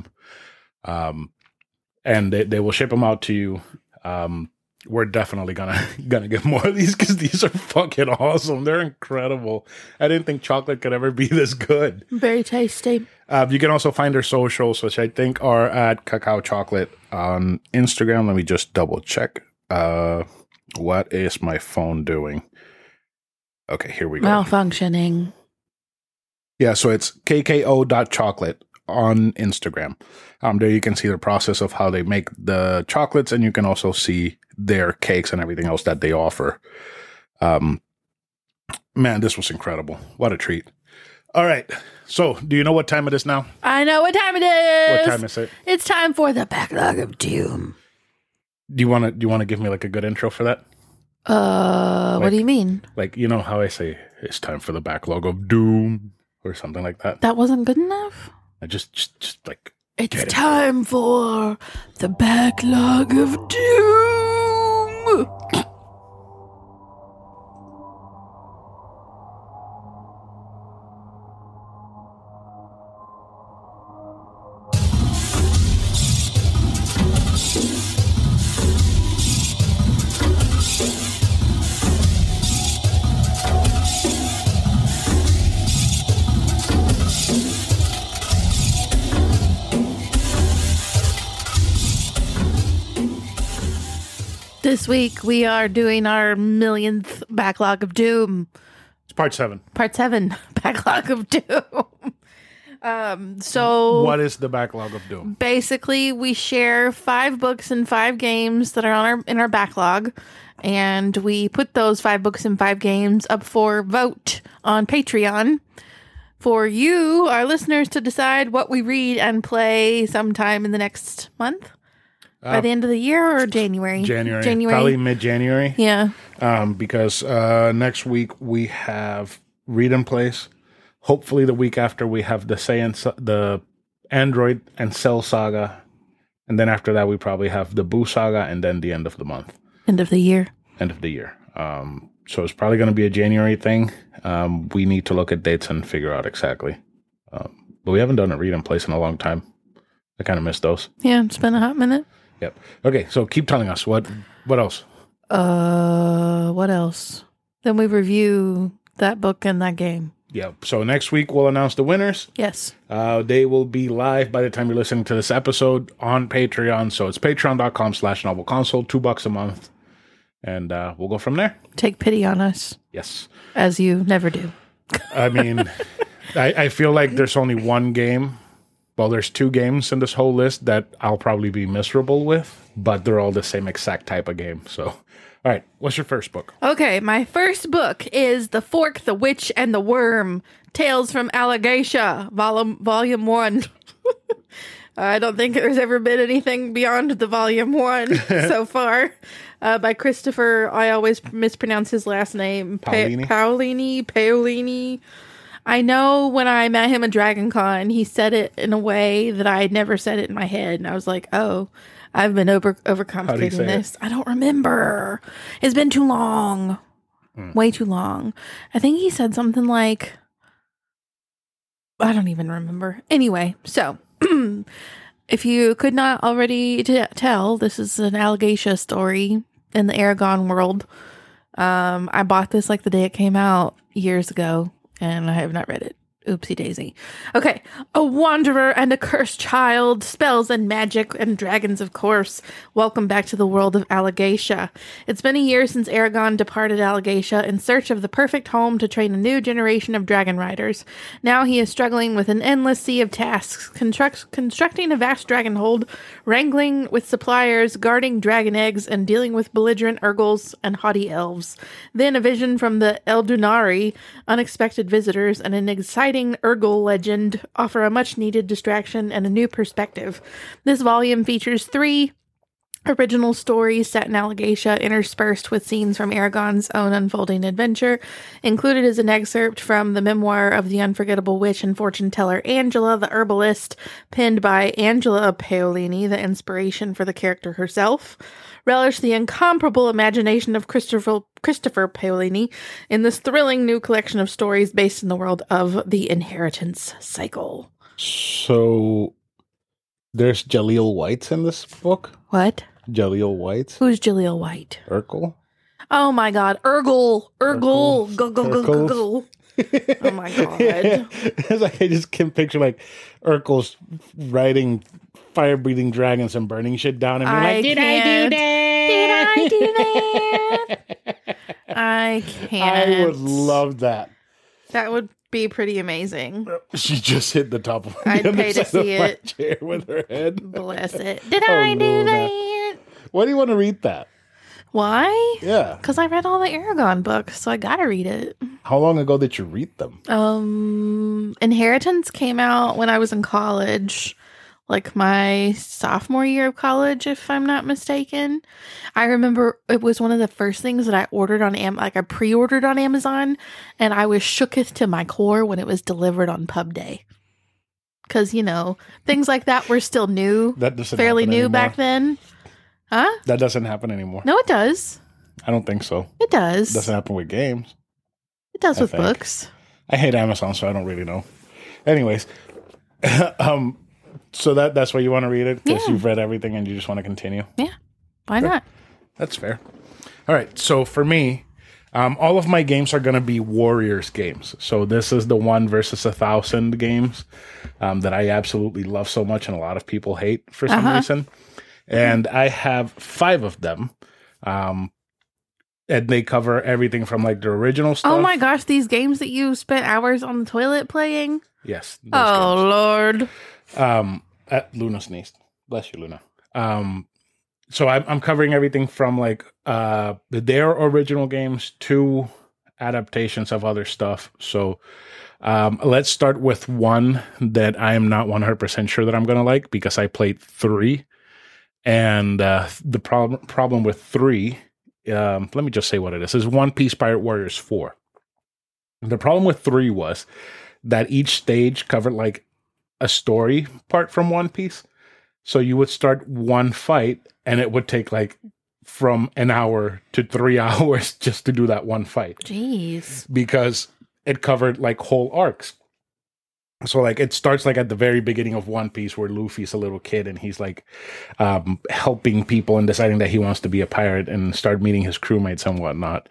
And they will ship them out to you. We're definitely gonna get more of these because these are fucking awesome. They're incredible. I didn't think chocolate could ever be this good. Very tasty. You can also find their socials, which I think are at Cacao Chocolate on Instagram. Let me just double check. What is my phone doing? Okay, here we go. Malfunctioning. Yeah, so it's kko.chocolate on Instagram. There you can see the process of how they make the chocolates, and you can also see their cakes and everything else that they offer. Man, this was incredible. What a treat. All right. So, do you know what time it is now? I know what time it is. What time is it? It's time for the Backlog of Doom. Do you want to give me like a good intro for that? What do you mean? Like, you know how I say it's time for the Backlog of Doom or something like that? That wasn't good enough? I just like it's time for the Backlog of Doom. This week, we are doing our millionth Backlog of Doom. It's part 7. Part 7, Backlog of Doom. So what is the Backlog of Doom? Basically, we share 5 books and 5 games that are in our backlog, and we put those 5 books and 5 games up for vote on Patreon for you, our listeners, to decide what we read and play sometime in the next month. By the end of the year or January? January. Probably mid-January. Yeah. Because next week we have Read and Place. Hopefully the week after we have the Android and Cell Saga. And then after that we probably have the Boo Saga, and then the end of the month. End of the year. So it's probably going to be a January thing. We need to look at dates and figure out exactly. But we haven't done a Read and Place in a long time. I kind of miss those. Yeah, it's been a hot minute. Yep. Okay, so keep telling us what else. What else? Then we review that book and that game. Yep. So next week we'll announce the winners. Yes. They will be live by the time you're listening to this episode on Patreon. So it's patreon.com/novelconsole, $2 a month, and we'll go from there. Take pity on us. Yes. As you never do. I mean, I feel like there's only one game. Well, there's 2 games in this whole list that I'll probably be miserable with, but they're all the same exact type of game. So, all right, what's your first book? Okay, my first book is The Fork, the Witch, and the Worm, Tales from Allegatia, Volume 1. I don't think there's ever been anything beyond the Volume 1 so far. By Christopher, I always mispronounce his last name. Paolini. I know when I met him at Dragon Con, he said it in a way that I had never said it in my head. And I was like, oh, I've been overcomplicating this. I don't remember. It's been too long. Way too long. I think he said something like, I don't even remember. Anyway, so if you could not already tell, this is an Allegatia story in the Aragon world. I bought this like the day it came out years ago. And I have not read it. Oopsie daisy. Okay. A wanderer and a cursed child, spells and magic and dragons, of course. Welcome back to the world of Allegatia. It's been a year since Aragon departed Allegatia in search of the perfect home to train a new generation of dragon riders. Now he is struggling with an endless sea of tasks, constructing a vast dragon hold, wrangling with suppliers, guarding dragon eggs, and dealing with belligerent Urgles and haughty elves. Then a vision from the Eldunari, unexpected visitors, and an exciting Urgle legend offer a much-needed distraction and a new perspective. This volume features 3 original stories set in Allegatia, interspersed with scenes from Aragon's own unfolding adventure. Included is an excerpt from the memoir of the unforgettable witch and fortune teller Angela the Herbalist, penned by Angela Paolini, the inspiration for the character herself. Relish the incomparable imagination of Christopher Paolini in this thrilling new collection of stories based in the world of the inheritance cycle. So there's Jaleel Whites in this book? What? Jaleel Whites? Who's Jaleel White? Urkel? Oh my god, Urgle. Go. Oh my god. It's like I just can picture like Urkel's riding fire-breathing dragons and burning shit down and being like, Did I do that? I can't. I would love that. That would be pretty amazing. She just hit the top of I'd pay to see it. Chair with her head. Bless it. Did I do that? Why do you want to read that? Why? Yeah. Because I read all the Aragon books, so I gotta read it. How long ago did you read them? Inheritance came out when I was in college. Like my sophomore year of college, if I'm not mistaken. I remember it was one of the first things that I ordered on I pre-ordered on Amazon, and I was shooketh to my core when it was delivered on Pub Day. Because, things like that were still new. That doesn't fairly new anymore. back then. Huh? That doesn't happen anymore. No, it does. I don't think so. It does. It doesn't happen with games. It does with think. books. I hate Amazon, so I don't really know. Anyways, so that's why you want to read it? Because you've read everything and you just want to continue? Yeah. Why not? That's fair. All right. So for me, all of my games are going to be Warriors games. So this is the 1 versus 1,000 games that I absolutely love so much and a lot of people hate for some reason. And I have 5 of them. And they cover everything from like the original stuff. Oh my gosh, these games that you spent hours on the toilet playing? Yes. Oh, games. Lord. Luna sneezed. Bless you, Luna. So I'm covering everything from like their original games to adaptations of other stuff. So let's start with one that I am not 100% sure that I'm going to like because I played 3. And the problem with 3, let me just say what it is One Piece Pirate Warriors 4. The problem with 3 was that each stage covered like a story part from One Piece. So you would start one fight and it would take like from an hour to 3 hours just to do that one fight. Jeez. Because it covered like whole arcs. So like it starts like at the very beginning of One Piece where Luffy's a little kid and he's like helping people and deciding that he wants to be a pirate and start meeting his crewmates and whatnot.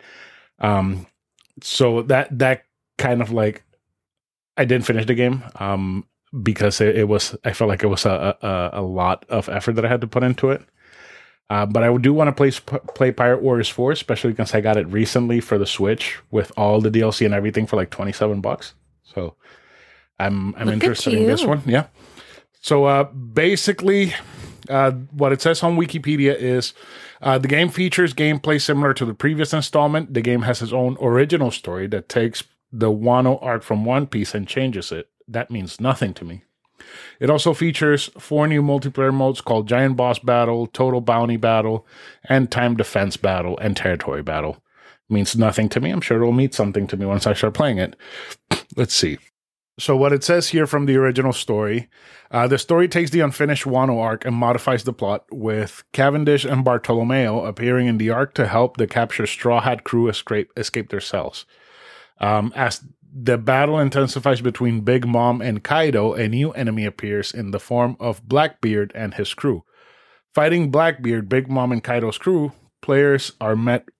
So that kind of like I didn't finish the game. Because I felt like it was a lot of effort that I had to put into it. But I do want to play Pirate Warriors 4, especially because I got it recently for the Switch with all the DLC and everything for like $27. So I'm interested in this one. Yeah. So basically, what it says on Wikipedia is the game features gameplay similar to the previous installment. The game has its own original story that takes the Wano arc from One Piece and changes it. That means nothing to me. It also features 4 new multiplayer modes called Giant Boss Battle, Total Bounty Battle, and Time Defense Battle and Territory Battle. Means nothing to me. I'm sure it'll mean something to me once I start playing it. Let's see. So what it says here from the original story, the story takes the unfinished Wano arc and modifies the plot, with Cavendish and Bartolomeo appearing in the arc to help the captured Straw Hat crew escape their cells. As the battle intensifies between Big Mom and Kaido, a new enemy appears in the form of Blackbeard and his crew. Fighting Blackbeard, Big Mom, and Kaido's crew, players are met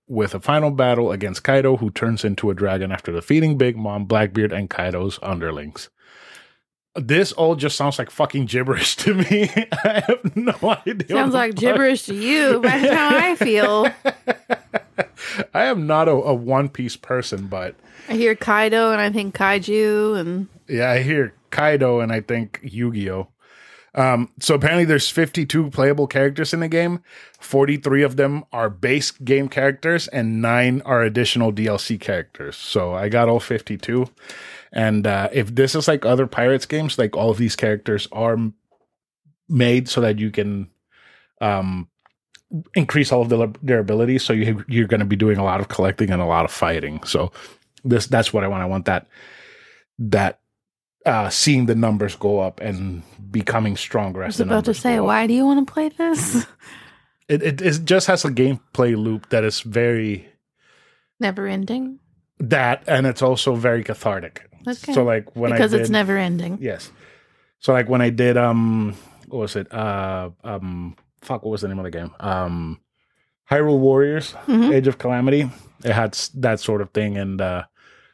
with a final battle against Kaido, who turns into a dragon after defeating Big Mom, Blackbeard, and Kaido's underlings. This all just sounds like fucking gibberish to me. I have no idea. Sounds like gibberish to you. That's how I feel. I am not a One Piece person, but I hear Kaido and I think Kaiju and yeah, I hear Kaido and I think Yu-Gi-Oh! So apparently there's 52 playable characters in the game. 43 of them are base game characters and 9 are additional DLC characters. So I got all 52. And if this is like other Pirates games, like all of these characters are made so that you can increase all of their abilities. So you're going to be doing a lot of collecting and a lot of fighting. So that's what I want. I want that seeing the numbers go up and becoming stronger. I was about to say, why do you want to play this? It just has a gameplay loop that is very never ending. That, and it's also very cathartic. Okay. So like because it's never ending. Yes. So like when I did what was it? What was the name of the game? Hyrule Warriors, Age of Calamity. It had that sort of thing, and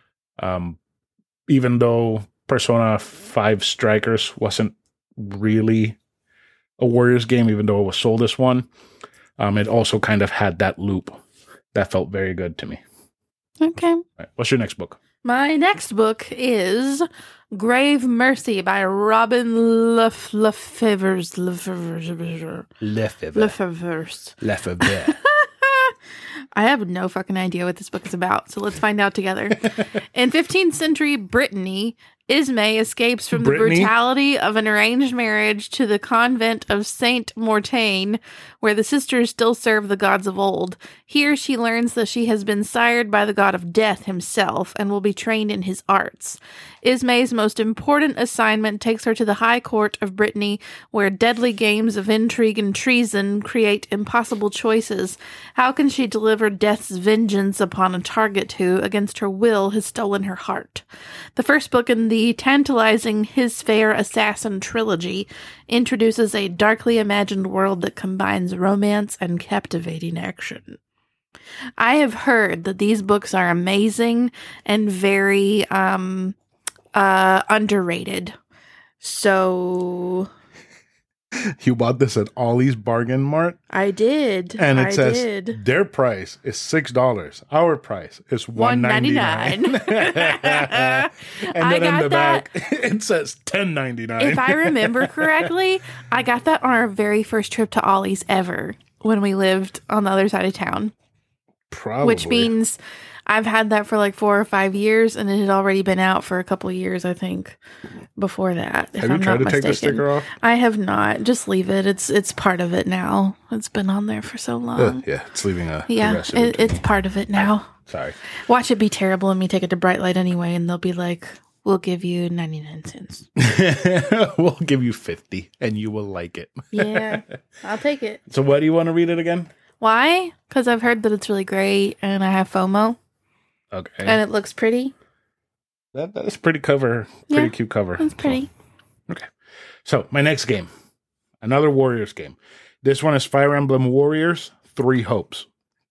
even though Persona 5 Strikers wasn't really a Warriors game, even though it was sold as one, it also kind of had that loop that felt very good to me. Okay. Right. What's your next book? My next book is Grave Mercy by Robin Lefevre. I have no fucking idea what this book is about, so let's find out together. In 15th century Brittany, Ismay escapes from the brutality of an arranged marriage to the convent of Saint Mortaine, where the sisters still serve the gods of old. Here she learns that she has been sired by the god of death himself and will be trained in his arts. Ismay's most important assignment takes her to the high court of Brittany, where deadly games of intrigue and treason create impossible choices. How can she deliver death's vengeance upon a target who, against her will, has stolen her heart? The first book in the tantalizing His Fair Assassin trilogy introduces a darkly imagined world that combines romance and captivating action. I have heard that these books are amazing and very underrated. So you bought this at Ollie's Bargain Mart? I did. And it says their price is $6. Our price is $1.99. And then in the back, it says $10.99. If I remember correctly, I got that on our very first trip to Ollie's ever when we lived on the other side of town. Probably. Which means I've had that for like 4 or 5 years, and it had already been out for a couple of years, I think, before that. Have you tried to take the sticker off? I have not. Just leave it. It's part of it now. It's been on there for so long. Yeah, it's leaving a it's part of it now. Sorry. Watch it be terrible and me take it to Bright Light anyway, and they'll be like, we'll give you 99 cents. We'll give you 50, and you will like it. Yeah, I'll take it. So why do you want to read it again? Why? Because I've heard that it's really great, and I have FOMO. Okay. And it looks pretty. That is pretty cute cover. It's pretty. So, okay. So my next game, another Warriors game. This one is Fire Emblem Warriors 3 Hopes.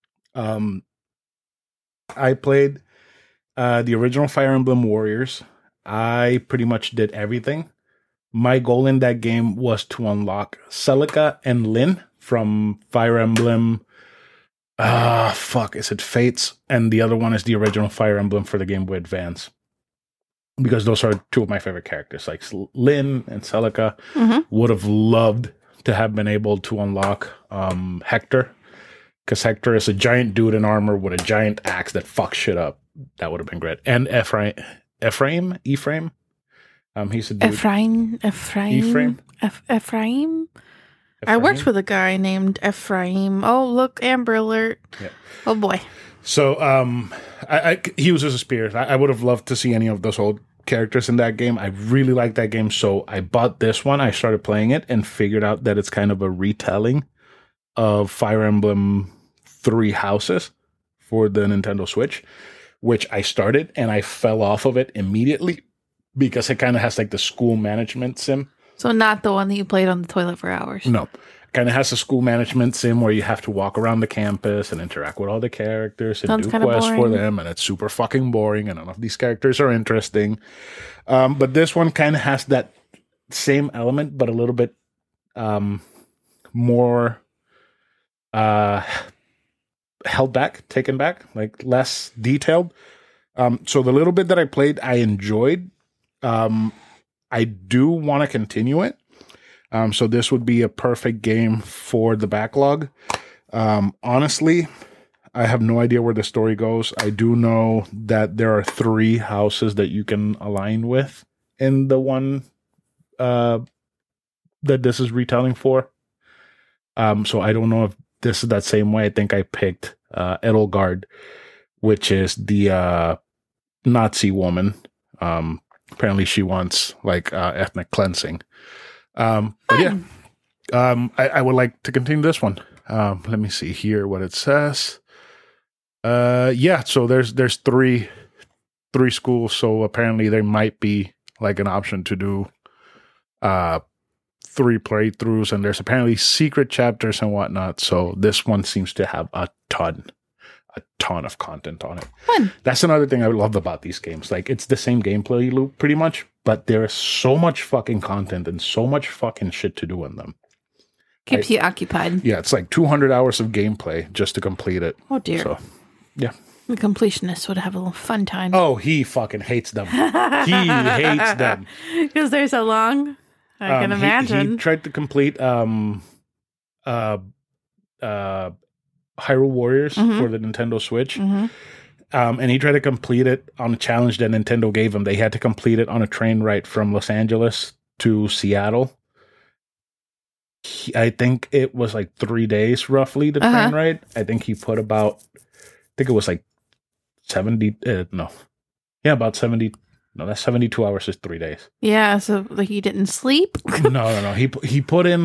I played the original Fire Emblem Warriors. I pretty much did everything. My goal in that game was to unlock Celica and Lyn from Fire Emblem. Is it Fates? And the other one is the original Fire Emblem for the Game Boy Advance. Because those are 2 of my favorite characters, like Lyn and Celica. Would have loved to have been able to unlock Hector. Because Hector is a giant dude in armor with a giant axe that fucks shit up. That would have been great. And Ephraim? He's a dude. Ephraim? I worked with a guy named Ephraim. Oh, look, Amber Alert. Yeah. Oh, boy. So he uses a spear. I would have loved to see any of those old characters in that game. I really like that game. So I bought this one. I started playing it and figured out that it's kind of a retelling of Fire Emblem 3 Houses for the Nintendo Switch, which I started and I fell off of it immediately because it kind of has like the school management sim So not the one that you played on the toilet for hours. No. Kind of has a school management sim where you have to walk around the campus and interact with all the characters and Sounds do kinda quests for boring. them, and it's super fucking boring, and none of these characters are interesting. But this one kind of has that same element, but a little bit more held back, taken back, like less detailed. So the little bit that I played, I enjoyed. I do want to continue it. So this would be a perfect game for the backlog. Honestly, I have no idea where the story goes. I do know that there are 3 houses that you can align with in the one that this is retelling for. So I don't know if this is that same way. I think I picked Edelgard, which is the Nazi woman. Apparently she wants like ethnic cleansing. But yeah, I would like to continue this one. Let me see here what it says. Yeah, so there's three schools. So apparently there might be like an option to do 3 playthroughs, and there's apparently secret chapters and whatnot. So this one seems to have a ton of content on it. Fun. That's another thing I love about these games. Like, it's the same gameplay loop pretty much, but there is so much fucking content and so much fucking shit to do in them. Keeps you occupied. Yeah, it's like 200 hours of gameplay just to complete it. Oh, dear. So, yeah. The completionist would have a little fun time. Oh, he fucking hates them. He hates them. Because they're so long. I can imagine. He tried to complete Hyrule Warriors for the Nintendo Switch. And he tried to complete it on a challenge that Nintendo gave him. They had to complete it on a train ride from Los Angeles to Seattle. I think it was like 3 days roughly, the train ride. I think he put about, I think it was like 70, about 70. No, that's 72 hours is 3 days. Yeah, so like he didn't sleep? No. He put in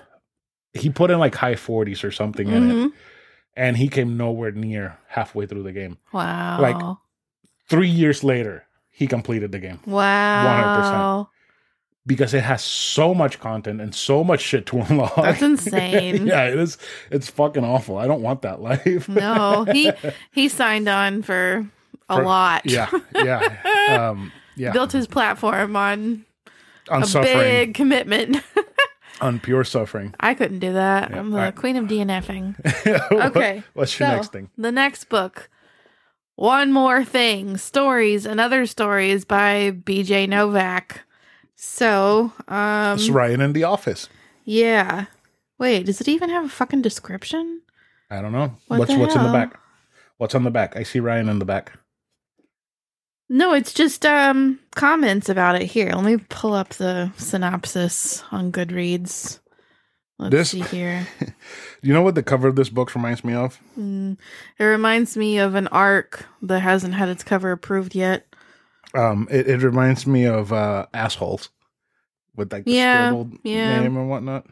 like high 40s or something in it. And he came nowhere near halfway through the game. Wow. Like 3 years later, he completed the game. Wow. 100%. Because it has so much content and so much shit to unlock. That's insane. Yeah, it is. It's fucking awful. I don't want that life. No, he signed on for a lot. Yeah. Yeah. Built his platform on a suffering. big commitment. On pure suffering. I couldn't do that. Yeah, I'm the right. queen of DNFing. Okay. What's your next thing? The next book, One More Thing, Stories and Other Stories by BJ Novak. So, It's Ryan in the Office. Yeah. Wait, does it even have a fucking description? I don't know. What What's the in the hell? back? What's on the back? I see Ryan in the back. No, it's just comments about it. Here, let me pull up the synopsis on Goodreads. Let's see here. You know what the cover of this book reminds me of? It reminds me of an ARC that hasn't had its cover approved yet. It reminds me of Assholes with like the scribbled name and whatnot.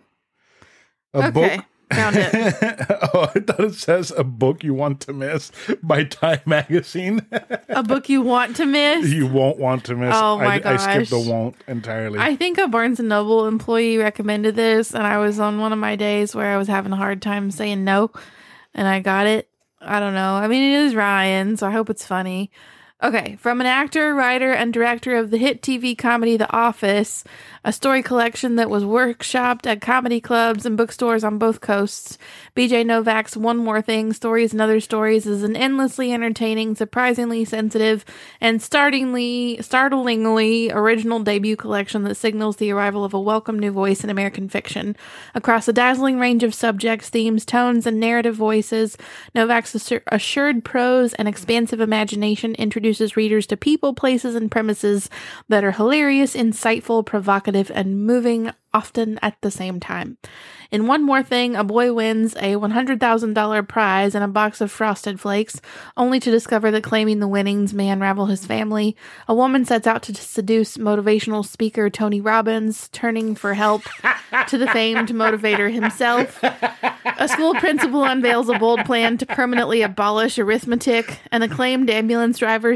Book. Found it. Oh, I thought it says A Book You Want to Miss by Time Magazine. A book you want to miss? You won't want to miss. Oh my I gosh. skipped the won't entirely. I think a Barnes & Noble employee recommended this, and I was on one of my days where I was having a hard time saying no, and I got it. I don't know. I mean, it is Ryan, so I hope it's funny. Okay, from an actor, writer, and director of the hit TV comedy The Office, a story collection that was workshopped at comedy clubs and bookstores on both coasts, BJ Novak's One More Thing, Stories and Other Stories is an endlessly entertaining, surprisingly sensitive, and startlingly original debut collection that signals the arrival of a welcome new voice in American fiction. Across a dazzling range of subjects, themes, tones, and narrative voices, Novak's assured prose and expansive imagination introduces readers to people, places, and premises that are hilarious, insightful, provocative, and moving, often at the same time. In One More Thing, a boy wins a $100,000 prize and a box of Frosted Flakes, only to discover that claiming the winnings may unravel his family. A woman sets out to seduce motivational speaker Tony Robbins, turning for help to the famed motivator himself. A school principal unveils a bold plan to permanently abolish arithmetic. An acclaimed ambulance driver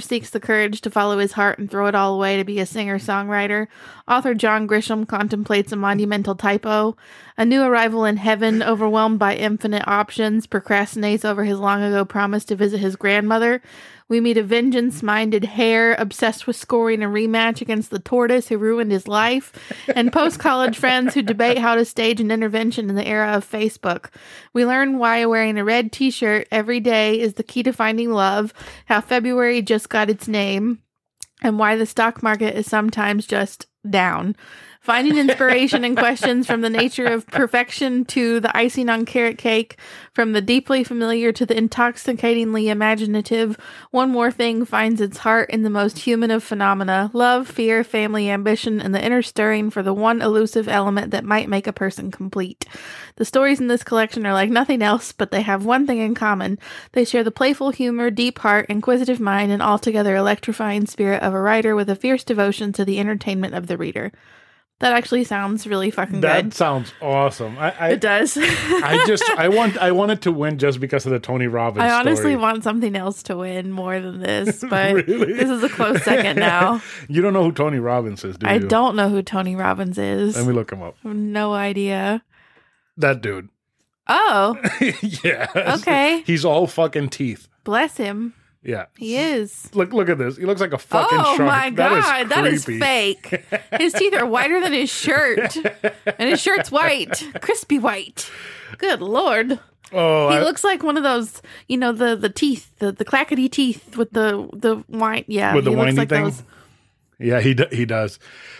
seeks the courage to follow his heart and throw it all away to be a singer-songwriter. Author John Grisham contemplates a monumental typo. A new arrival in heaven, overwhelmed by infinite options, procrastinates over his long-ago promise to visit his grandmother. We meet a vengeance-minded hare obsessed with scoring a rematch against the tortoise who ruined his life, and post-college friends who debate how to stage an intervention in the era of Facebook. We learn why wearing a red t-shirt every day is the key to finding love, how February just got its name, and why the stock market is sometimes just down. Finding inspiration and questions from the nature of perfection to the icing on carrot cake, from the deeply familiar to the intoxicatingly imaginative, One More Thing finds its heart in the most human of phenomena: love, fear, family, ambition, and the inner stirring for the one elusive element that might make a person complete. The stories in this collection are like nothing else, but they have one thing in common. They share the playful humor, deep heart, inquisitive mind, and altogether electrifying spirit of a writer with a fierce devotion to the entertainment of the reader. That actually sounds really fucking That good. sounds awesome. It does. I want it to win just because of the Tony Robbins I honestly story. want something else to win more than this, but Really? this is a close second now. You don't know who Tony Robbins is, do you? I don't know who Tony Robbins is. Let me look him up. I have no idea. That dude. Oh, Yeah. okay. He's all fucking teeth. Bless him. Yeah. He is. Look at this. He looks like a fucking Oh shark. my god, that is creepy. fake. His teeth are whiter than his shirt. And his shirt's white. Crispy white. Good lord. Oh, He looks like one of those, you know, the teeth, the clackety teeth with the wine. Yeah, with the he looks whiny like thing. those. Yeah, he does.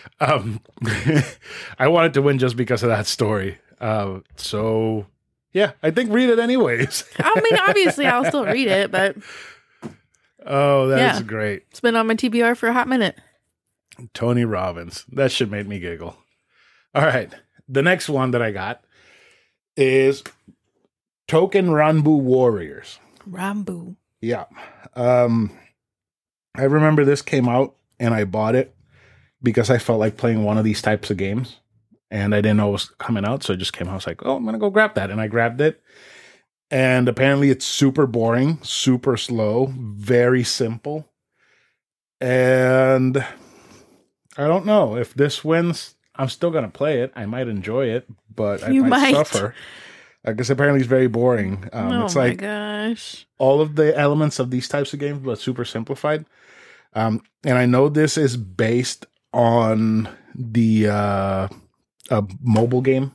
I wanted to win just because of that story. So yeah, I think read it anyways. I mean, obviously, I'll still read it, but Oh, that's Yeah. great. it's been on my TBR for a hot minute. Tony Robbins. That should make me giggle. All right. The next one that I got is Token Ranbu Warriors. Rambu. Yeah. I remember this came out and I bought it because I felt like playing one of these types of games and I didn't know it was coming out. So it just came out. I was like, oh, I'm going to go grab that. And I grabbed it. And apparently it's super boring, super slow, very simple. And I don't know if this wins. I'm still going to play it. I might enjoy it, but I You might might. suffer. Because apparently it's very boring. Oh It's my like gosh. all of the elements of these types of games, but super simplified. And I know this is based on the a mobile game.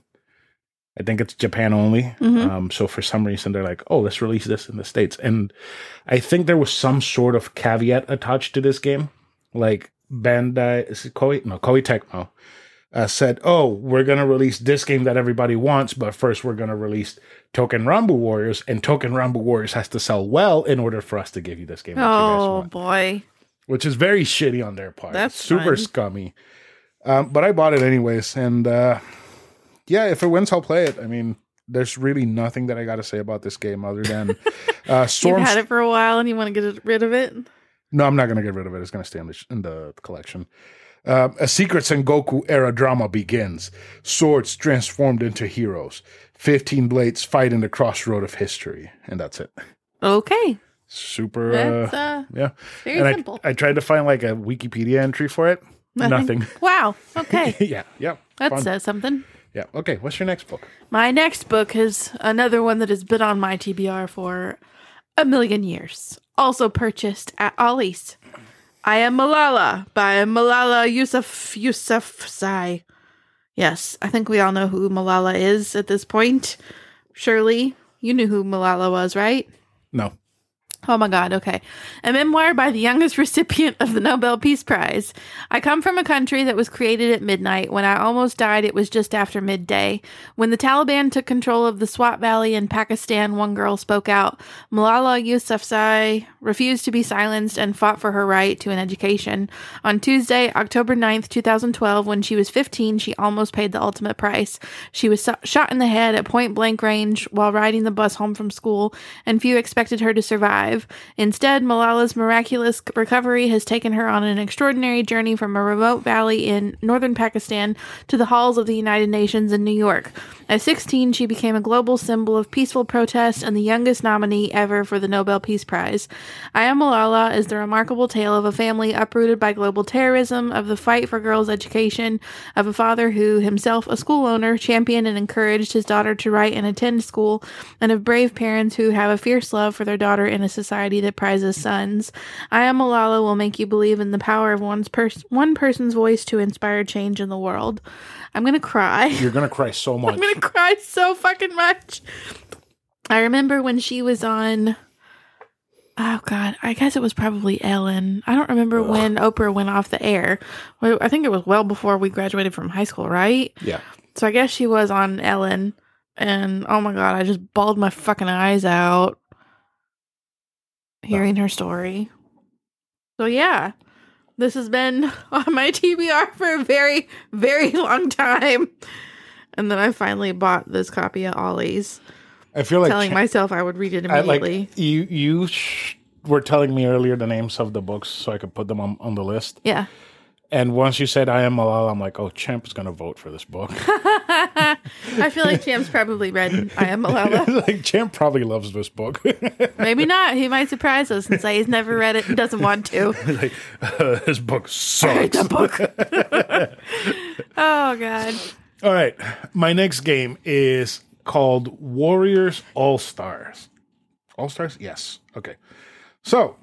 I think it's Japan only. Mhm. So for some reason, they're like, oh, let's release this in the States. And I think there was some sort of caveat attached to this game. Like Bandai, is it Koei? No, Koei Tecmo said, oh, we're going to release this game that everybody wants, but first we're going to release Token Ranbu Warriors, and Token Ranbu Warriors has to sell well in order for us to give you this game that you guys Oh want. boy. Which is very shitty on their part. That's super fun. scummy. But I bought it anyways, and yeah, if it wins, I'll play it. I mean, there's really nothing that I got to say about this game other than You've Storm. had it for a while and you want to get rid of it? No, I'm not going to get rid of it. It's going to stay in the collection. A Secret Sengoku era drama begins. Swords transformed into heroes. 15 blades fight in the crossroad of history, and that's it. Okay. Super. That's Yeah. very And simple. I tried to find like a Wikipedia entry for it. Nothing. Wow. Okay. Yeah. That Fun. says something. Yeah. Okay. What's your next book? My next book is another one that has been on my TBR for a million years. Also purchased at Ollie's. I Am Malala by Malala Yousafzai. Yes, I think we all know who Malala is at this point. Surely, you knew who Malala was, right? No. Oh my God, okay. A memoir by the youngest recipient of the Nobel Peace Prize. I come from a country that was created at midnight. When I almost died, it was just after midday. When the Taliban took control of the Swat Valley in Pakistan, one girl spoke out. Malala Yousafzai refused to be silenced and fought for her right to an education. On Tuesday, October 9th, 2012, when she was 15, she almost paid the ultimate price. She was shot in the head at point-blank range while riding the bus home from school, and few expected her to survive. survive. Instead, Malala's miraculous recovery has taken her on an extraordinary journey from a remote valley in northern Pakistan to the halls of the United Nations in New York. At 16, she became a global symbol of peaceful protest and the youngest nominee ever for the Nobel Peace Prize. I Am Malala is the remarkable tale of a family uprooted by global terrorism, of the fight for girls' education, of a father who, himself a school owner, championed and encouraged his daughter to write and attend school, and of brave parents who have a fierce love for their daughter in a society that prizes sons. I Am Malala will make you believe in the power of one person's voice to inspire change in the world. I'm going to cry. You're going to cry so much. I'm going to cry so fucking much. I remember when she was on, oh God, I guess it was probably Ellen. I don't remember when Oprah went off the air. Well, I think it was well before we graduated from high school, right? Yeah. So I guess she was on Ellen. And oh my God, I just bawled my fucking eyes out hearing her story. So yeah. This has been on my TBR for a very, very long time. And then I finally bought this copy at Ollie's. I feel like telling myself I would read it immediately. You were telling me earlier the names of the books so I could put them on the list. Yeah. And once you said I Am Malala, I'm like, oh, Champ is going to vote for this book. I feel like Champ's probably read I Am Malala. Like, Champ probably loves this book. Maybe not. He might surprise us and say he's never read it and doesn't want to. Like, this book sucks. I hate the book. Oh, God. All right. My next game is called Warriors All-Stars. All-Stars? Yes. Okay. So,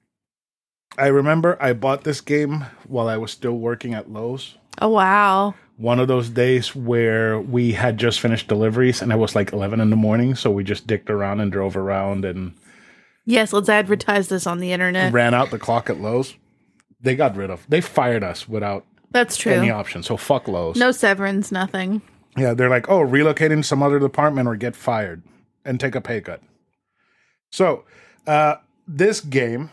I remember I bought this game while I was still working at Lowe's. Oh, wow. One of those days where we had just finished deliveries and it was like 11 in the morning. So we just dicked around and drove around and... Yes, let's advertise this on the internet. Ran out the clock at Lowe's. They fired us without That's true. any option. So fuck Lowe's. No severance, nothing. Yeah, they're like, oh, relocate in some other department or get fired and take a pay cut. So this game...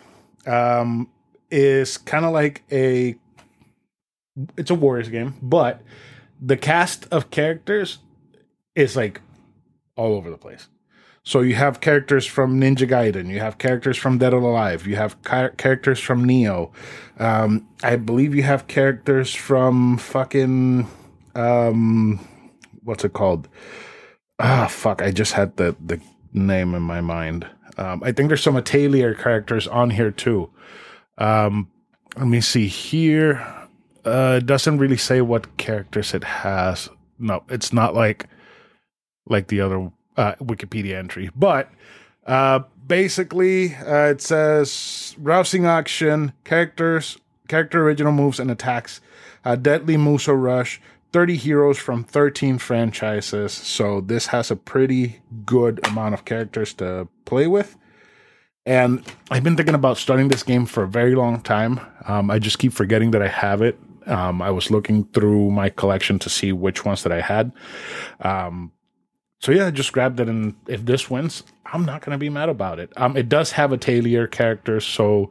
is kind of like it's a Warriors game, but the cast of characters is like all over the place. So you have characters from Ninja Gaiden, you have characters from Dead or Alive, you have characters from Neo. I believe you have characters from fucking what's it called? Fuck, I just had the name in my mind. I think there's some Atelier characters on here too. Let me see here. It doesn't really say what characters it has. No, it's not like the other Wikipedia entry. But basically, it says rousing action, character original moves and attacks, deadly Muso Rush, 30 heroes from 13 franchises. So this has a pretty good amount of characters to play with. And I've been thinking about starting this game for a very long time. I just keep forgetting that I have it. I was looking through my collection to see which ones that I had. So yeah, I just grabbed it. And if this wins, I'm not going to be mad about it. It does have Atelier characters. So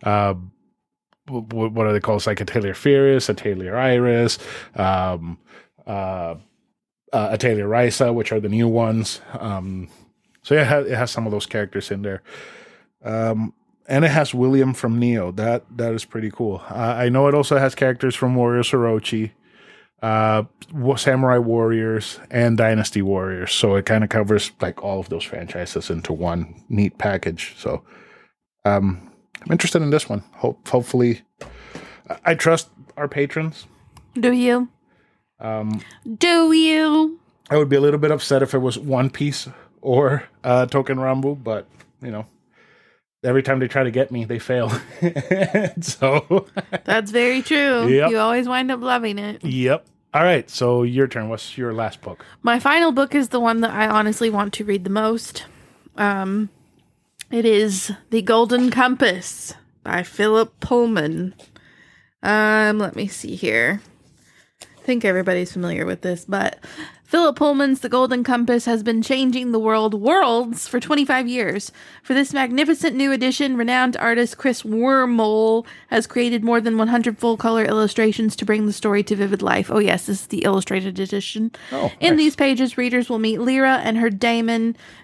what are they called? It's like Atelier Furious, Atelier Iris, Atelier Risa, which are the new ones. So yeah, it has some of those characters in there. And it has William from Neo. That is pretty cool. I know it also has characters from Warriors Orochi, Samurai Warriors, and Dynasty Warriors. So it kind of covers like all of those franchises into one neat package. So I'm interested in this one. Hopefully, I trust our patrons. Do you? Do you? I would be a little bit upset if it was One Piece or Token Rambu, but you know. Every time they try to get me, they fail. So that's very true. Yep. You always wind up loving it. Yep. All right. So your turn. What's your last book? My final book is the one that I honestly want to read the most. It is The Golden Compass by Philip Pullman. Let me see here. I think everybody's familiar with this, but Philip Pullman's The Golden Compass has been changing the worlds for 25 years. For this magnificent new edition, renowned artist Chris Wormole has created more than 100 full-color illustrations to bring the story to vivid life. Oh yes, this is the illustrated edition. Oh, In nice. these pages, readers will meet Lyra and her daemon,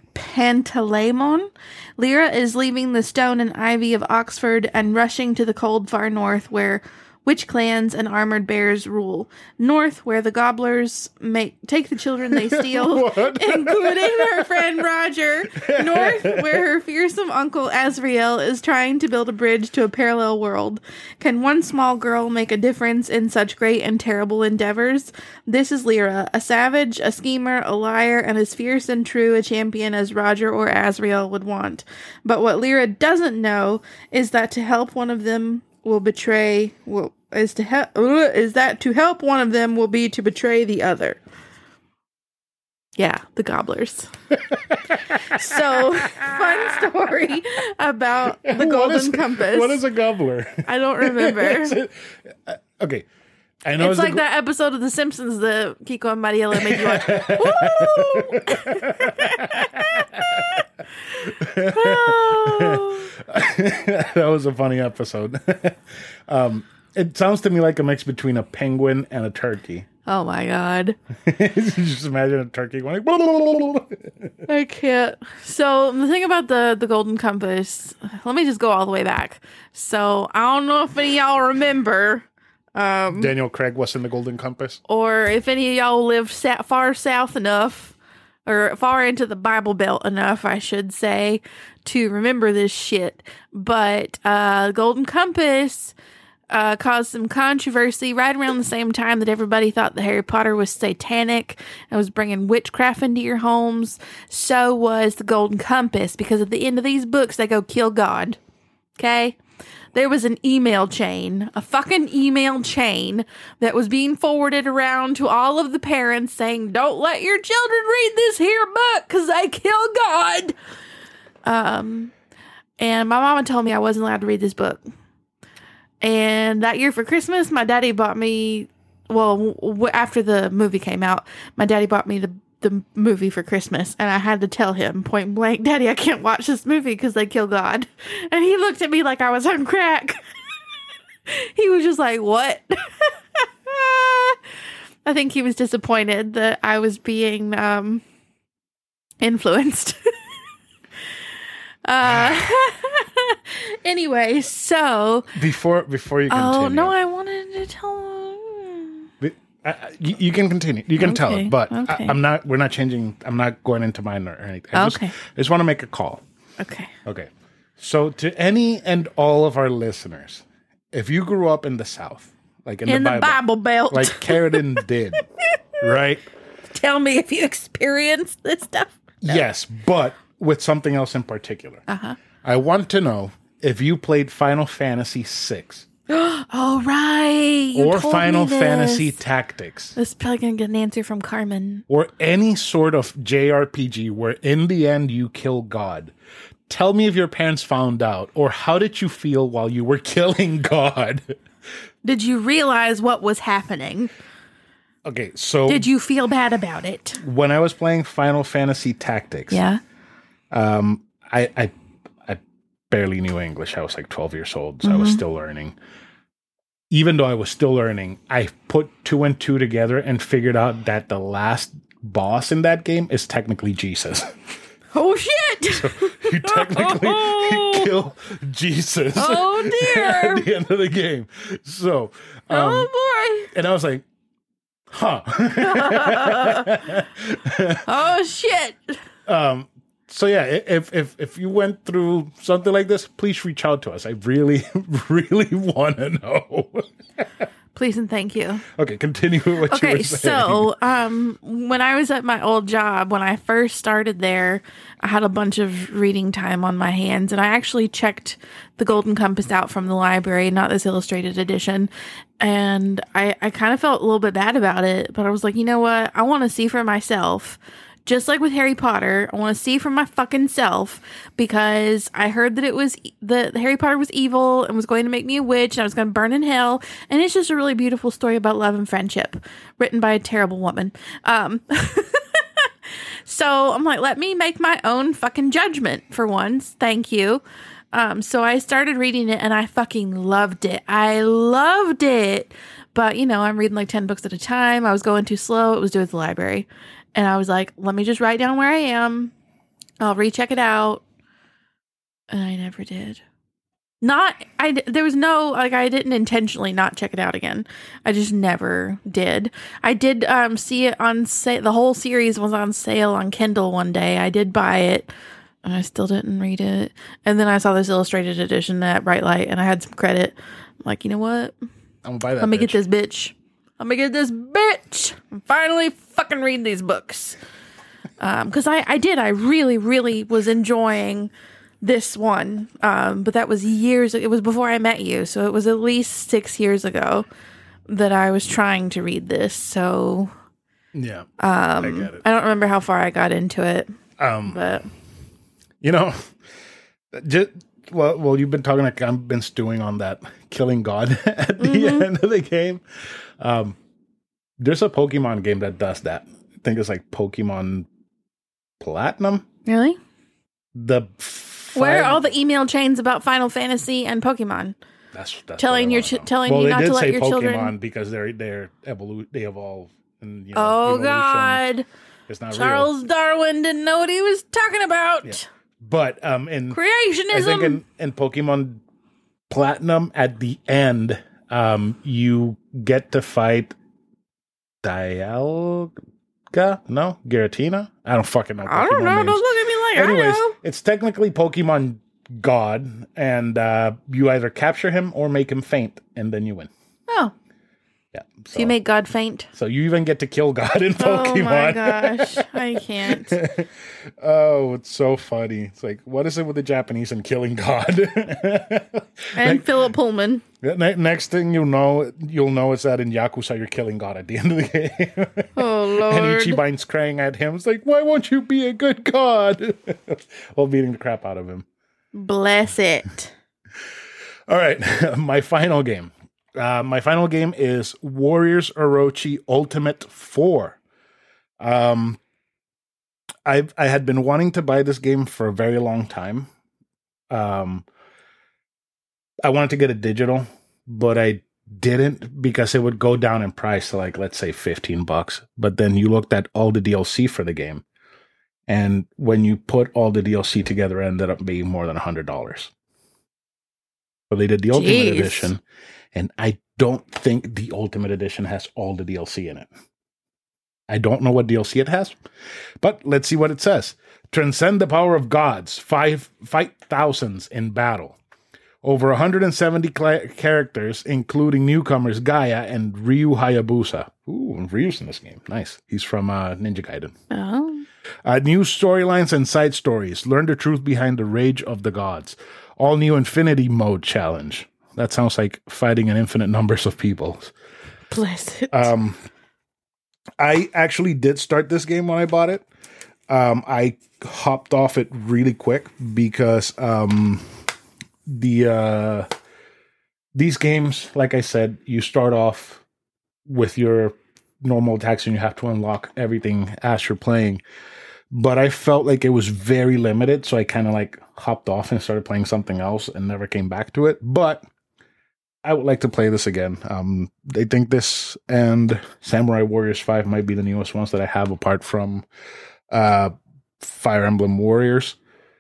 Pantalaimon. Lyra is leaving the Stone and Ivy of Oxford and rushing to the cold far north where witch clans and armored bears rule. North, where the gobblers take the children they steal, including her friend Roger. North, where her fearsome uncle Azrael is trying to build a bridge to a parallel world. Can one small girl make a difference in such great and terrible endeavors? This is Lyra, a savage, a schemer, a liar, and as fierce and true a champion as Roger or Azrael would want. But what Lyra doesn't know is that to help one of them will betray is that to help one of them will be to betray the other. Yeah, the gobblers. So, fun story about the Golden Compass. What is a gobbler? I don't remember. Okay. I know it's like that episode of The Simpsons that Kiko and Mariela made you watch. That was a funny episode. It sounds to me like a mix between a penguin and a turkey. Oh my God. Just imagine a turkey going like... I can't. So the thing about the Golden Compass, let me just go all the way back. So I don't know if any of y'all remember... Daniel Craig was in the Golden Compass. Or if any of y'all lived far south enough, or far into the Bible Belt enough, I should say, to remember this shit. But Golden Compass caused some controversy right around the same time that everybody thought that Harry Potter was satanic and was bringing witchcraft into your homes. So was the Golden Compass, because at the end of these books, they go kill God. Okay? There was an email chain, a fucking email chain that was being forwarded around to all of the parents saying, don't let your children read this here book because they kill God. And my mama told me I wasn't allowed to read this book. And that year for Christmas, my daddy bought me, after the movie came out, my daddy bought me the movie for Christmas, and I had to tell him point blank, Daddy, I can't watch this movie because they kill God. And he looked at me like I was on crack. He was just like, what? I think he was disappointed that I was being influenced. Anyway, so before you continue. Oh no, I wanted to tell him. You can continue. You can tell it, but okay. I'm not. We're not changing. I'm not going into mine or anything. I just want to make a call. Okay. So to any and all of our listeners, if you grew up in the South, like in the Bible Belt, like Carradine did, right? Tell me if you experienced this stuff. No. Yes, but with something else in particular. I want to know if you played Final Fantasy VI. Oh, right. Or Final Fantasy Tactics. This is probably going to get an answer from Carmen. Or any sort of JRPG where in the end you kill God. Tell me if your parents found out, or how did you feel while you were killing God? Did you realize what was happening? Okay, so... Did you feel bad about it? When I was playing Final Fantasy Tactics... Yeah? I barely knew English. I was like 12 years old, so I was still learning. Even though I was still learning, I put 2 and 2 together and figured out that the last boss in that game is technically Jesus. Oh, shit! So you technically kill Jesus. Oh, dear! At the end of the game. So, oh, boy! And I was like, huh. Oh, shit! So yeah, if you went through something like this, please reach out to us. I really, really want to know. Please and thank you. Okay, continue with what you were saying. So when I was at my old job, when I first started there, I had a bunch of reading time on my hands, and I actually checked the Golden Compass out from the library, not this illustrated edition, and I kind of felt a little bit bad about it, but I was like, you know what? I want to see for myself. Just like with Harry Potter, I want to see for my fucking self, because I heard that that Harry Potter was evil and was going to make me a witch and I was going to burn in hell. And it's just a really beautiful story about love and friendship written by a terrible woman. So I'm like, let me make my own fucking judgment for once. Thank you. So I started reading it and I fucking loved it. I loved it. But, I'm reading like 10 books at a time. I was going too slow. It was due at the library. And I was like, let me just write down where I am. I'll recheck it out. And I never did. There was no, like, I didn't intentionally not check it out again. I just never did. I did see it on sale. The whole series was on sale on Kindle one day. I did buy it, and I still didn't read it. And then I saw this illustrated edition at Bright Light, and I had some credit. I'm like, you know what? I'm gonna buy that. Let me get this bitch. I'm finally fucking read these books. Because I really, really was enjoying this one, but that was it was before I met you, so it was at least 6 years ago that I was trying to read this. So yeah, I get it. I don't remember how far I got into it, but you know, well, you've been talking, like, I've been stewing on that killing God at the end of the game. There's a Pokemon game that does that. I think it's like Pokemon Platinum. Really? Where are all the email chains about Final Fantasy and Pokemon? That's telling you not to let your Pokemon children, because they evolve. And, God! It's not Charles real. Darwin didn't know what he was talking about. Yeah. But in creationism, I think in Pokemon Platinum at the end, you get to fight Dialga? No, Giratina. I don't fucking know. I don't know. Names. Don't look at me like Anyways, I know. it's technically Pokemon God, and you either capture him or make him faint, and then you win. Oh. Yeah. So you make God faint. So you even get to kill God in Pokemon. Oh my gosh. I can't. Oh, it's so funny. It's like, what is it with the Japanese and killing God? And Philip Pullman. Next thing you'll know is that in Yakuza you're killing God at the end of the game. Oh Lord. And Ichiban's crying at him. It's like, why won't you be a good God? While beating the crap out of him. Bless it. All right. My final game. My final game is Warriors Orochi Ultimate 4. I had been wanting to buy this game for a very long time. I wanted to get it digital, but I didn't because it would go down in price to, like, let's say $15. But then you looked at all the DLC for the game, and when you put all the DLC together, it ended up being more than $100. So they did the Ultimate Edition. And I don't think the Ultimate Edition has all the DLC in it. I don't know what DLC it has, but let's see what it says. Transcend the power of gods. Fight thousands in battle. Over 170 characters, including newcomers Gaia and Ryu Hayabusa. Ooh, and Ryu's in this game. Nice. He's from Ninja Gaiden. Oh. New storylines and side stories. Learn the truth behind the rage of the gods. All new Infinity Mode challenge. That sounds like fighting an infinite numbers of people. Bless it. I actually did start this game when I bought it. I hopped off it really quick because these games, like I said, you start off with your normal attacks and you have to unlock everything as you're playing. But I felt like it was very limited, so I kind of like hopped off and started playing something else and never came back to it. But I would like to play this again. I think this and Samurai Warriors 5 might be the newest ones that I have apart from Fire Emblem Warriors.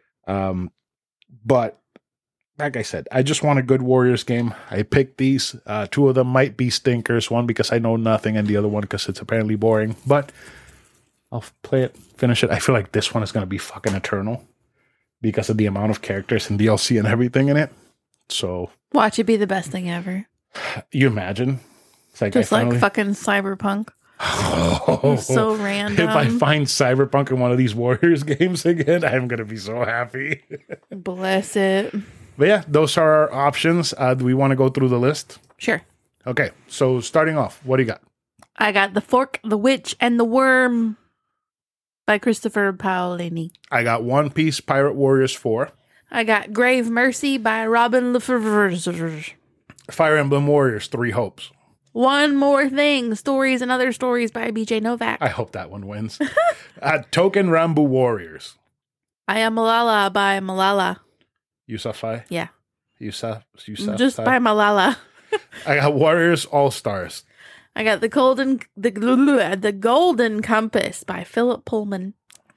But like I said, I just want a good Warriors game. I picked these. Two of them might be stinkers. One because I know nothing and the other one because it's apparently boring. But I'll play it, finish it. I feel like this one is going to be fucking eternal because of the amount of characters and DLC and everything in it. So watch it be the best thing ever. You imagine? It's like just like fucking Cyberpunk. Oh, so random. If I find Cyberpunk in one of these Warriors games again, I'm going to be so happy. Bless it. But yeah, those are our options. Do we want to go through the list? Sure. Okay, so starting off, what do you got? I got The Fork, the Witch, and the Worm by Christopher Paolini. I got One Piece Pirate Warriors 4. I got Grave Mercy by Robin Lefevre. Fire Emblem Warriors 3 Hopes. One More Thing, Stories and Other Stories by BJ Novak. I hope that one wins. Token Rambu Warriors. I Am Malala by Malala. Yusufai? Yeah. Yusuf. Just by Malala. I got Warriors All Stars. I got the Golden Compass by Philip Pullman.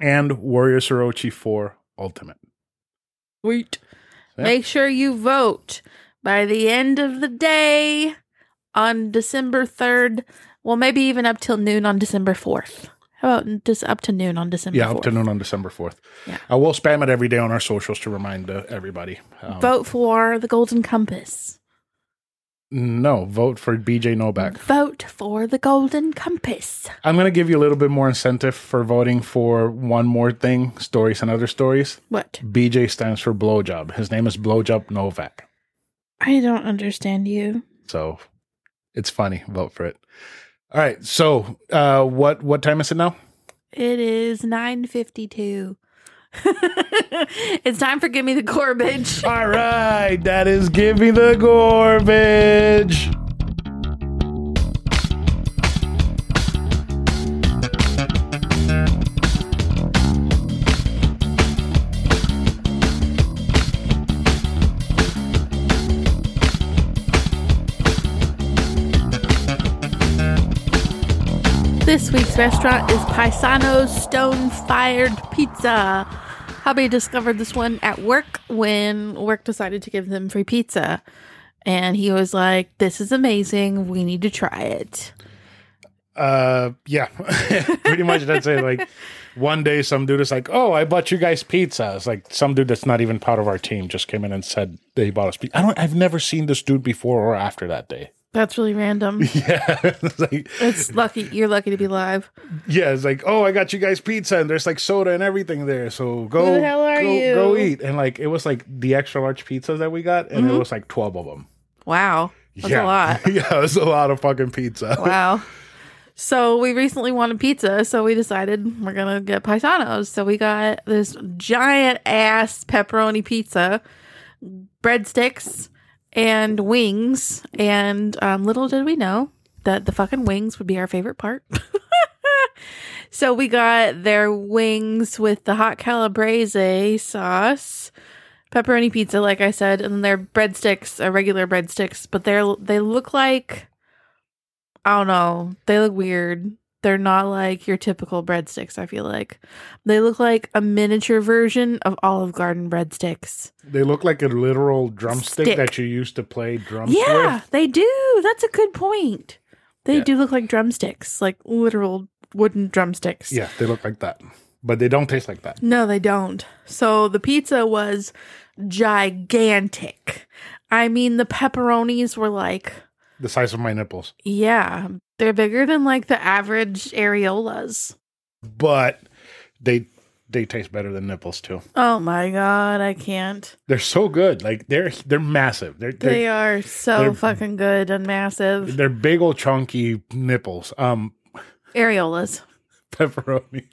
and Warrior Orochi 4 Ultimate. Sweet. Yeah. Make sure you vote by the end of the day on December 3rd. Well, maybe even up till noon on December 4th. How about just up to noon on December 4th? Yeah, up to noon on December 4th. Yeah. I will spam it every day on our socials to remind everybody. Vote for the Golden Compass. No, vote for BJ Novak. Vote for the Golden Compass. I'm going to give you a little bit more incentive for voting for one more thing, Stories and Other Stories. What? BJ stands for Blowjob. His name is Blowjob Novak. I don't understand you. So it's funny. Vote for it. All right. So what time is it now? It is 9:52. It's time for Give Me the Garbage. All right. That is Give Me the Garbage. This week's restaurant is Paisano's Stone Fired Pizza. Hubby discovered this one at work when work decided to give them free pizza. And he was like, this is amazing. We need to try it. Yeah. Pretty much that's it. Like one day some dude is like, oh, I bought you guys pizza. It's like some dude that's not even part of our team just came in and said they bought us pizza. I've never seen this dude before or after that day. That's really random. Yeah. It's lucky. You're lucky to be live. Yeah, it's like, oh, I got you guys pizza and there's like soda and everything there. So go, Who the hell are you? Go eat. And like, it was like the extra large pizzas that we got. And it was like 12 of them. Wow. That's a lot. Yeah, it was a lot of fucking pizza. Wow. So we recently wanted pizza. So we decided we're going to get Paisano's. So we got this giant ass pepperoni pizza, breadsticks, and wings, and little did we know that the fucking wings would be our favorite part. So we got their wings with the hot calabrese sauce, pepperoni pizza, like I said, and their breadsticks are regular breadsticks, but they look like, I don't know, they look weird. They're not like your typical breadsticks, I feel like. They look like a miniature version of Olive Garden breadsticks. They look like a literal drumstick that you used to play drums with. Yeah, they do. That's a good point. They do look like drumsticks, like literal wooden drumsticks. Yeah, they look like that. But they don't taste like that. No, they don't. So the pizza was gigantic. I mean, the pepperonis were like... the size of my nipples. Yeah, they're bigger than like the average areolas. But they taste better than nipples too. Oh my god, I can't. They're so good. Like they're massive. They are so fucking good and massive. They're big old chunky nipples. Areolas. Pepperoni.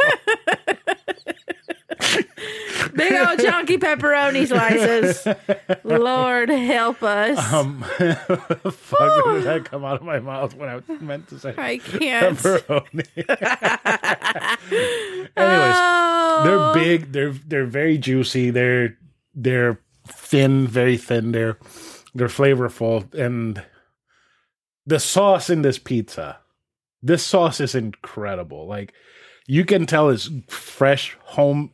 Big old chunky pepperoni slices. Lord help us. Fuck, did that come out of my mouth when I meant to say I can't. Pepperoni. Anyways, they're big. They're very juicy. They're thin, very thin. They're flavorful, and the sauce in this pizza. This sauce is incredible. Like you can tell it's fresh home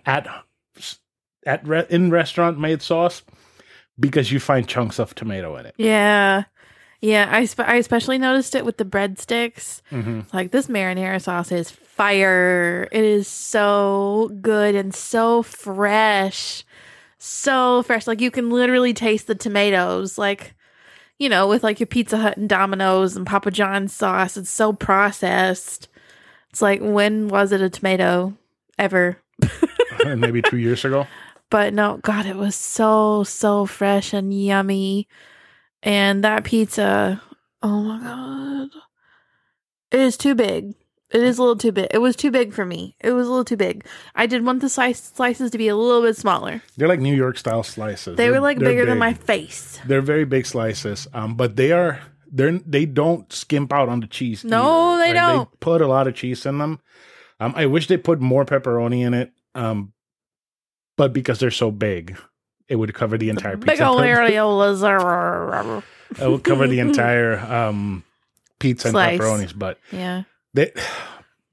in restaurant made sauce because you find chunks of tomato in it. Yeah. I especially noticed it with the breadsticks. Mm-hmm. Like this marinara sauce is fire. It is so good and so fresh. So fresh. Like you can literally taste the tomatoes. Like, you know, with like your Pizza Hut and Domino's and Papa John's sauce. It's so processed. It's like, when was it a tomato? Ever. Maybe 2 years ago. But no, God, it was so fresh and yummy. And that pizza, oh my God. It is too big. It is a little too big. It was too big for me. It was a little too big. I did want the slices to be a little bit smaller. They're like New York style slices. They were like bigger than my face. They're very big slices. But they don't skimp out on the cheese. No, either. they don't. They put a lot of cheese in them. I wish they put more pepperoni in it. But because they're so big, it would cover the entire pizza. Big old areolas. It would cover the entire pizza Slice. and pepperonis. But yeah,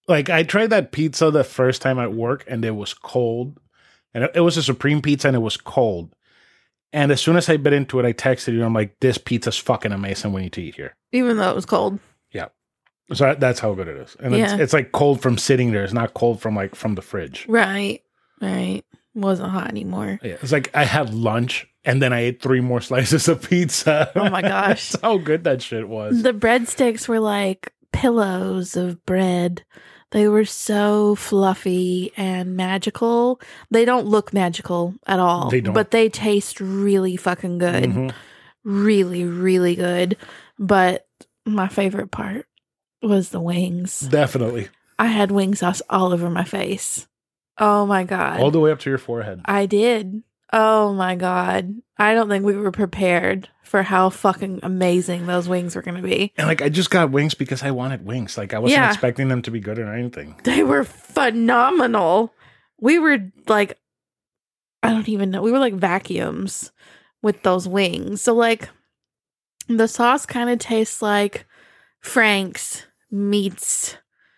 Like, I tried that pizza the first time at work, and it was cold. And it was a Supreme pizza, and it was cold. And as soon as I bit into it, I texted you. I'm like, this pizza's fucking amazing. We need to eat here. Even though it was cold. Yeah. So that's how good it is. And it's like cold from sitting there. It's not cold from the fridge. Right. Wasn't hot anymore. Yeah. It's like I had lunch, and then I ate 3 more slices of pizza. Oh my gosh. That's how good that shit was. The breadsticks were like pillows of bread. They were so fluffy and magical. They don't look magical at all. They don't. But they taste really fucking good. Mm-hmm. Really, really good. But my favorite part was the wings. Definitely. I had wing sauce all over my face. Oh my God. All the way up to your forehead. I did. Oh my God. I don't think we were prepared for how fucking amazing those wings were going to be. And like, I just got wings because I wanted wings. Like, I wasn't expecting them to be good or anything. They were phenomenal. We were like, I don't even know. We were like vacuums with those wings. So like, the sauce kind of tastes like Frank's meets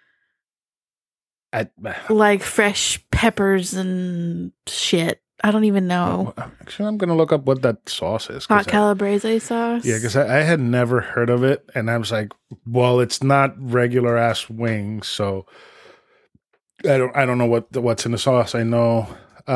like fresh peppers and shit. I don't even know. Actually, I'm going to look up what that sauce is. Hot calabrese sauce? Yeah, because I had never heard of it. And I was like, well, it's not regular ass wings. So I don't know what's in the sauce. I know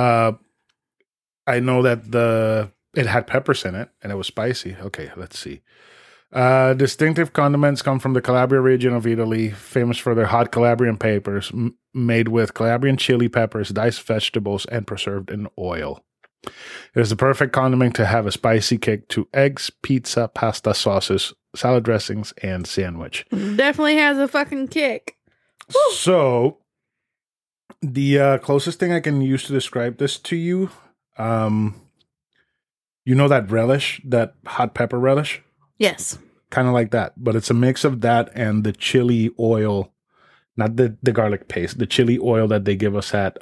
that it had peppers in it and it was spicy. Okay, let's see. Distinctive condiments come from the Calabria region of Italy, famous for their hot Calabrian peppers made with Calabrian chili peppers, diced vegetables, and preserved in oil. It is the perfect condiment to have a spicy kick to eggs, pizza, pasta, sauces, salad dressings, and sandwich. Definitely has a fucking kick. Woo! So, the closest thing I can use to describe this to you, you know that relish, that hot pepper relish? Yes. Kind of like that, but it's a mix of that and the chili oil, not the garlic paste, the chili oil that they give us at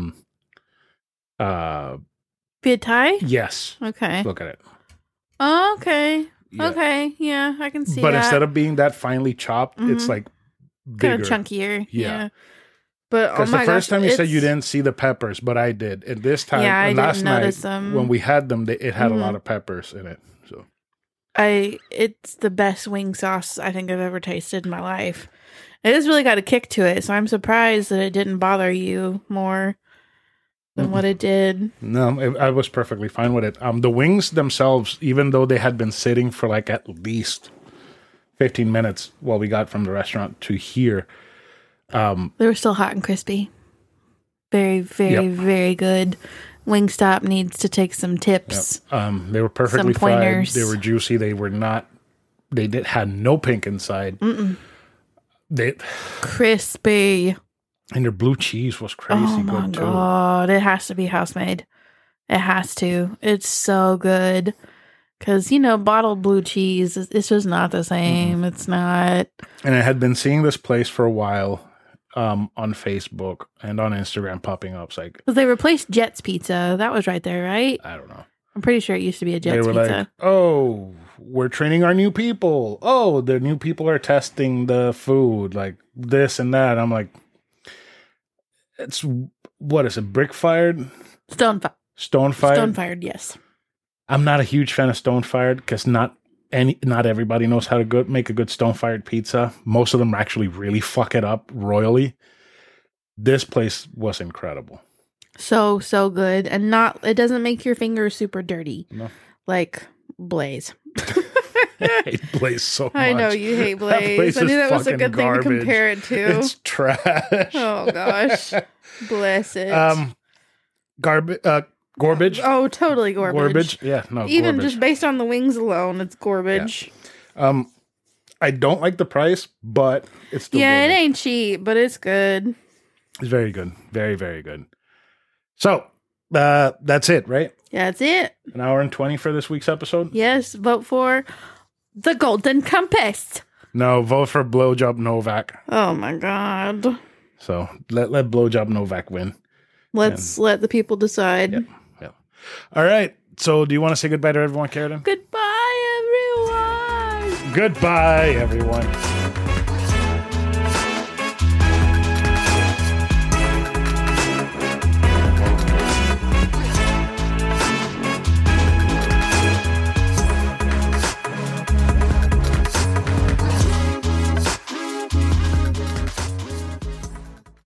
Pad Thai? Yes. Okay. Look at it. Oh, okay. Yeah. Okay. Yeah, I can see but that. Instead of being that finely chopped, it's like bigger. Kind of chunkier. Yeah. But because the first time you said you didn't see the peppers, but I did. And this time, I last didn't night, notice them. when we had them, it had a lot of peppers in it. So it's the best wing sauce I think I've ever tasted in my life. It has really got a kick to it, so I'm surprised that it didn't bother you more than what it did. No, I was perfectly fine with it. The wings themselves, even though they had been sitting for like at least 15 minutes while we got from the restaurant to here, they were still hot and crispy. Very, very, very good. Wingstop needs to take some tips. Yep. They were perfectly fried. They were juicy. They were not. Had no pink inside. Crispy. And their blue cheese was crazy good too. Oh my God, it has to be house made. It has to. It's so good. Because, bottled blue cheese, it's just not the same. It's not. And I had been seeing this place for a while on Facebook and on Instagram popping up. Because they replaced Jet's Pizza. That was right there, right? I don't know. I'm pretty sure it used to be a Jet's Pizza. Like, oh, we're training our new people. Oh, the new people are testing the food, like this and that. I'm like, what is it? Brick fired? Stone fired. Stone fired, yes. I'm not a huge fan of stone fired because not everybody knows how to make a good stone fired pizza. Most of them actually really fuck it up royally. This place was incredible. So good. And it doesn't make your fingers super dirty. No. Like Blaze. I hate Blaze so much. I know you hate Blaze. I knew that was a good thing to compare it to. It's trash. Oh gosh. Bless it. Garbage. Oh, totally garbage. Yeah, no. Even garbage. just based on the wings alone, it's garbage. Yeah. I don't like the price, but it's still it garbage. ain't cheap, but it's good. It's very good. Very, very good. So, that's it, right? Yeah, that's it. An hour and 20 for this week's episode? Yes, vote for the Golden Compass. No, vote for Blowjob Novak. Oh my God. So, let Blowjob Novak win. Let's let the people decide. Yep. All right. So, do you want to say goodbye to everyone, Karen? Goodbye, everyone. Goodbye, everyone.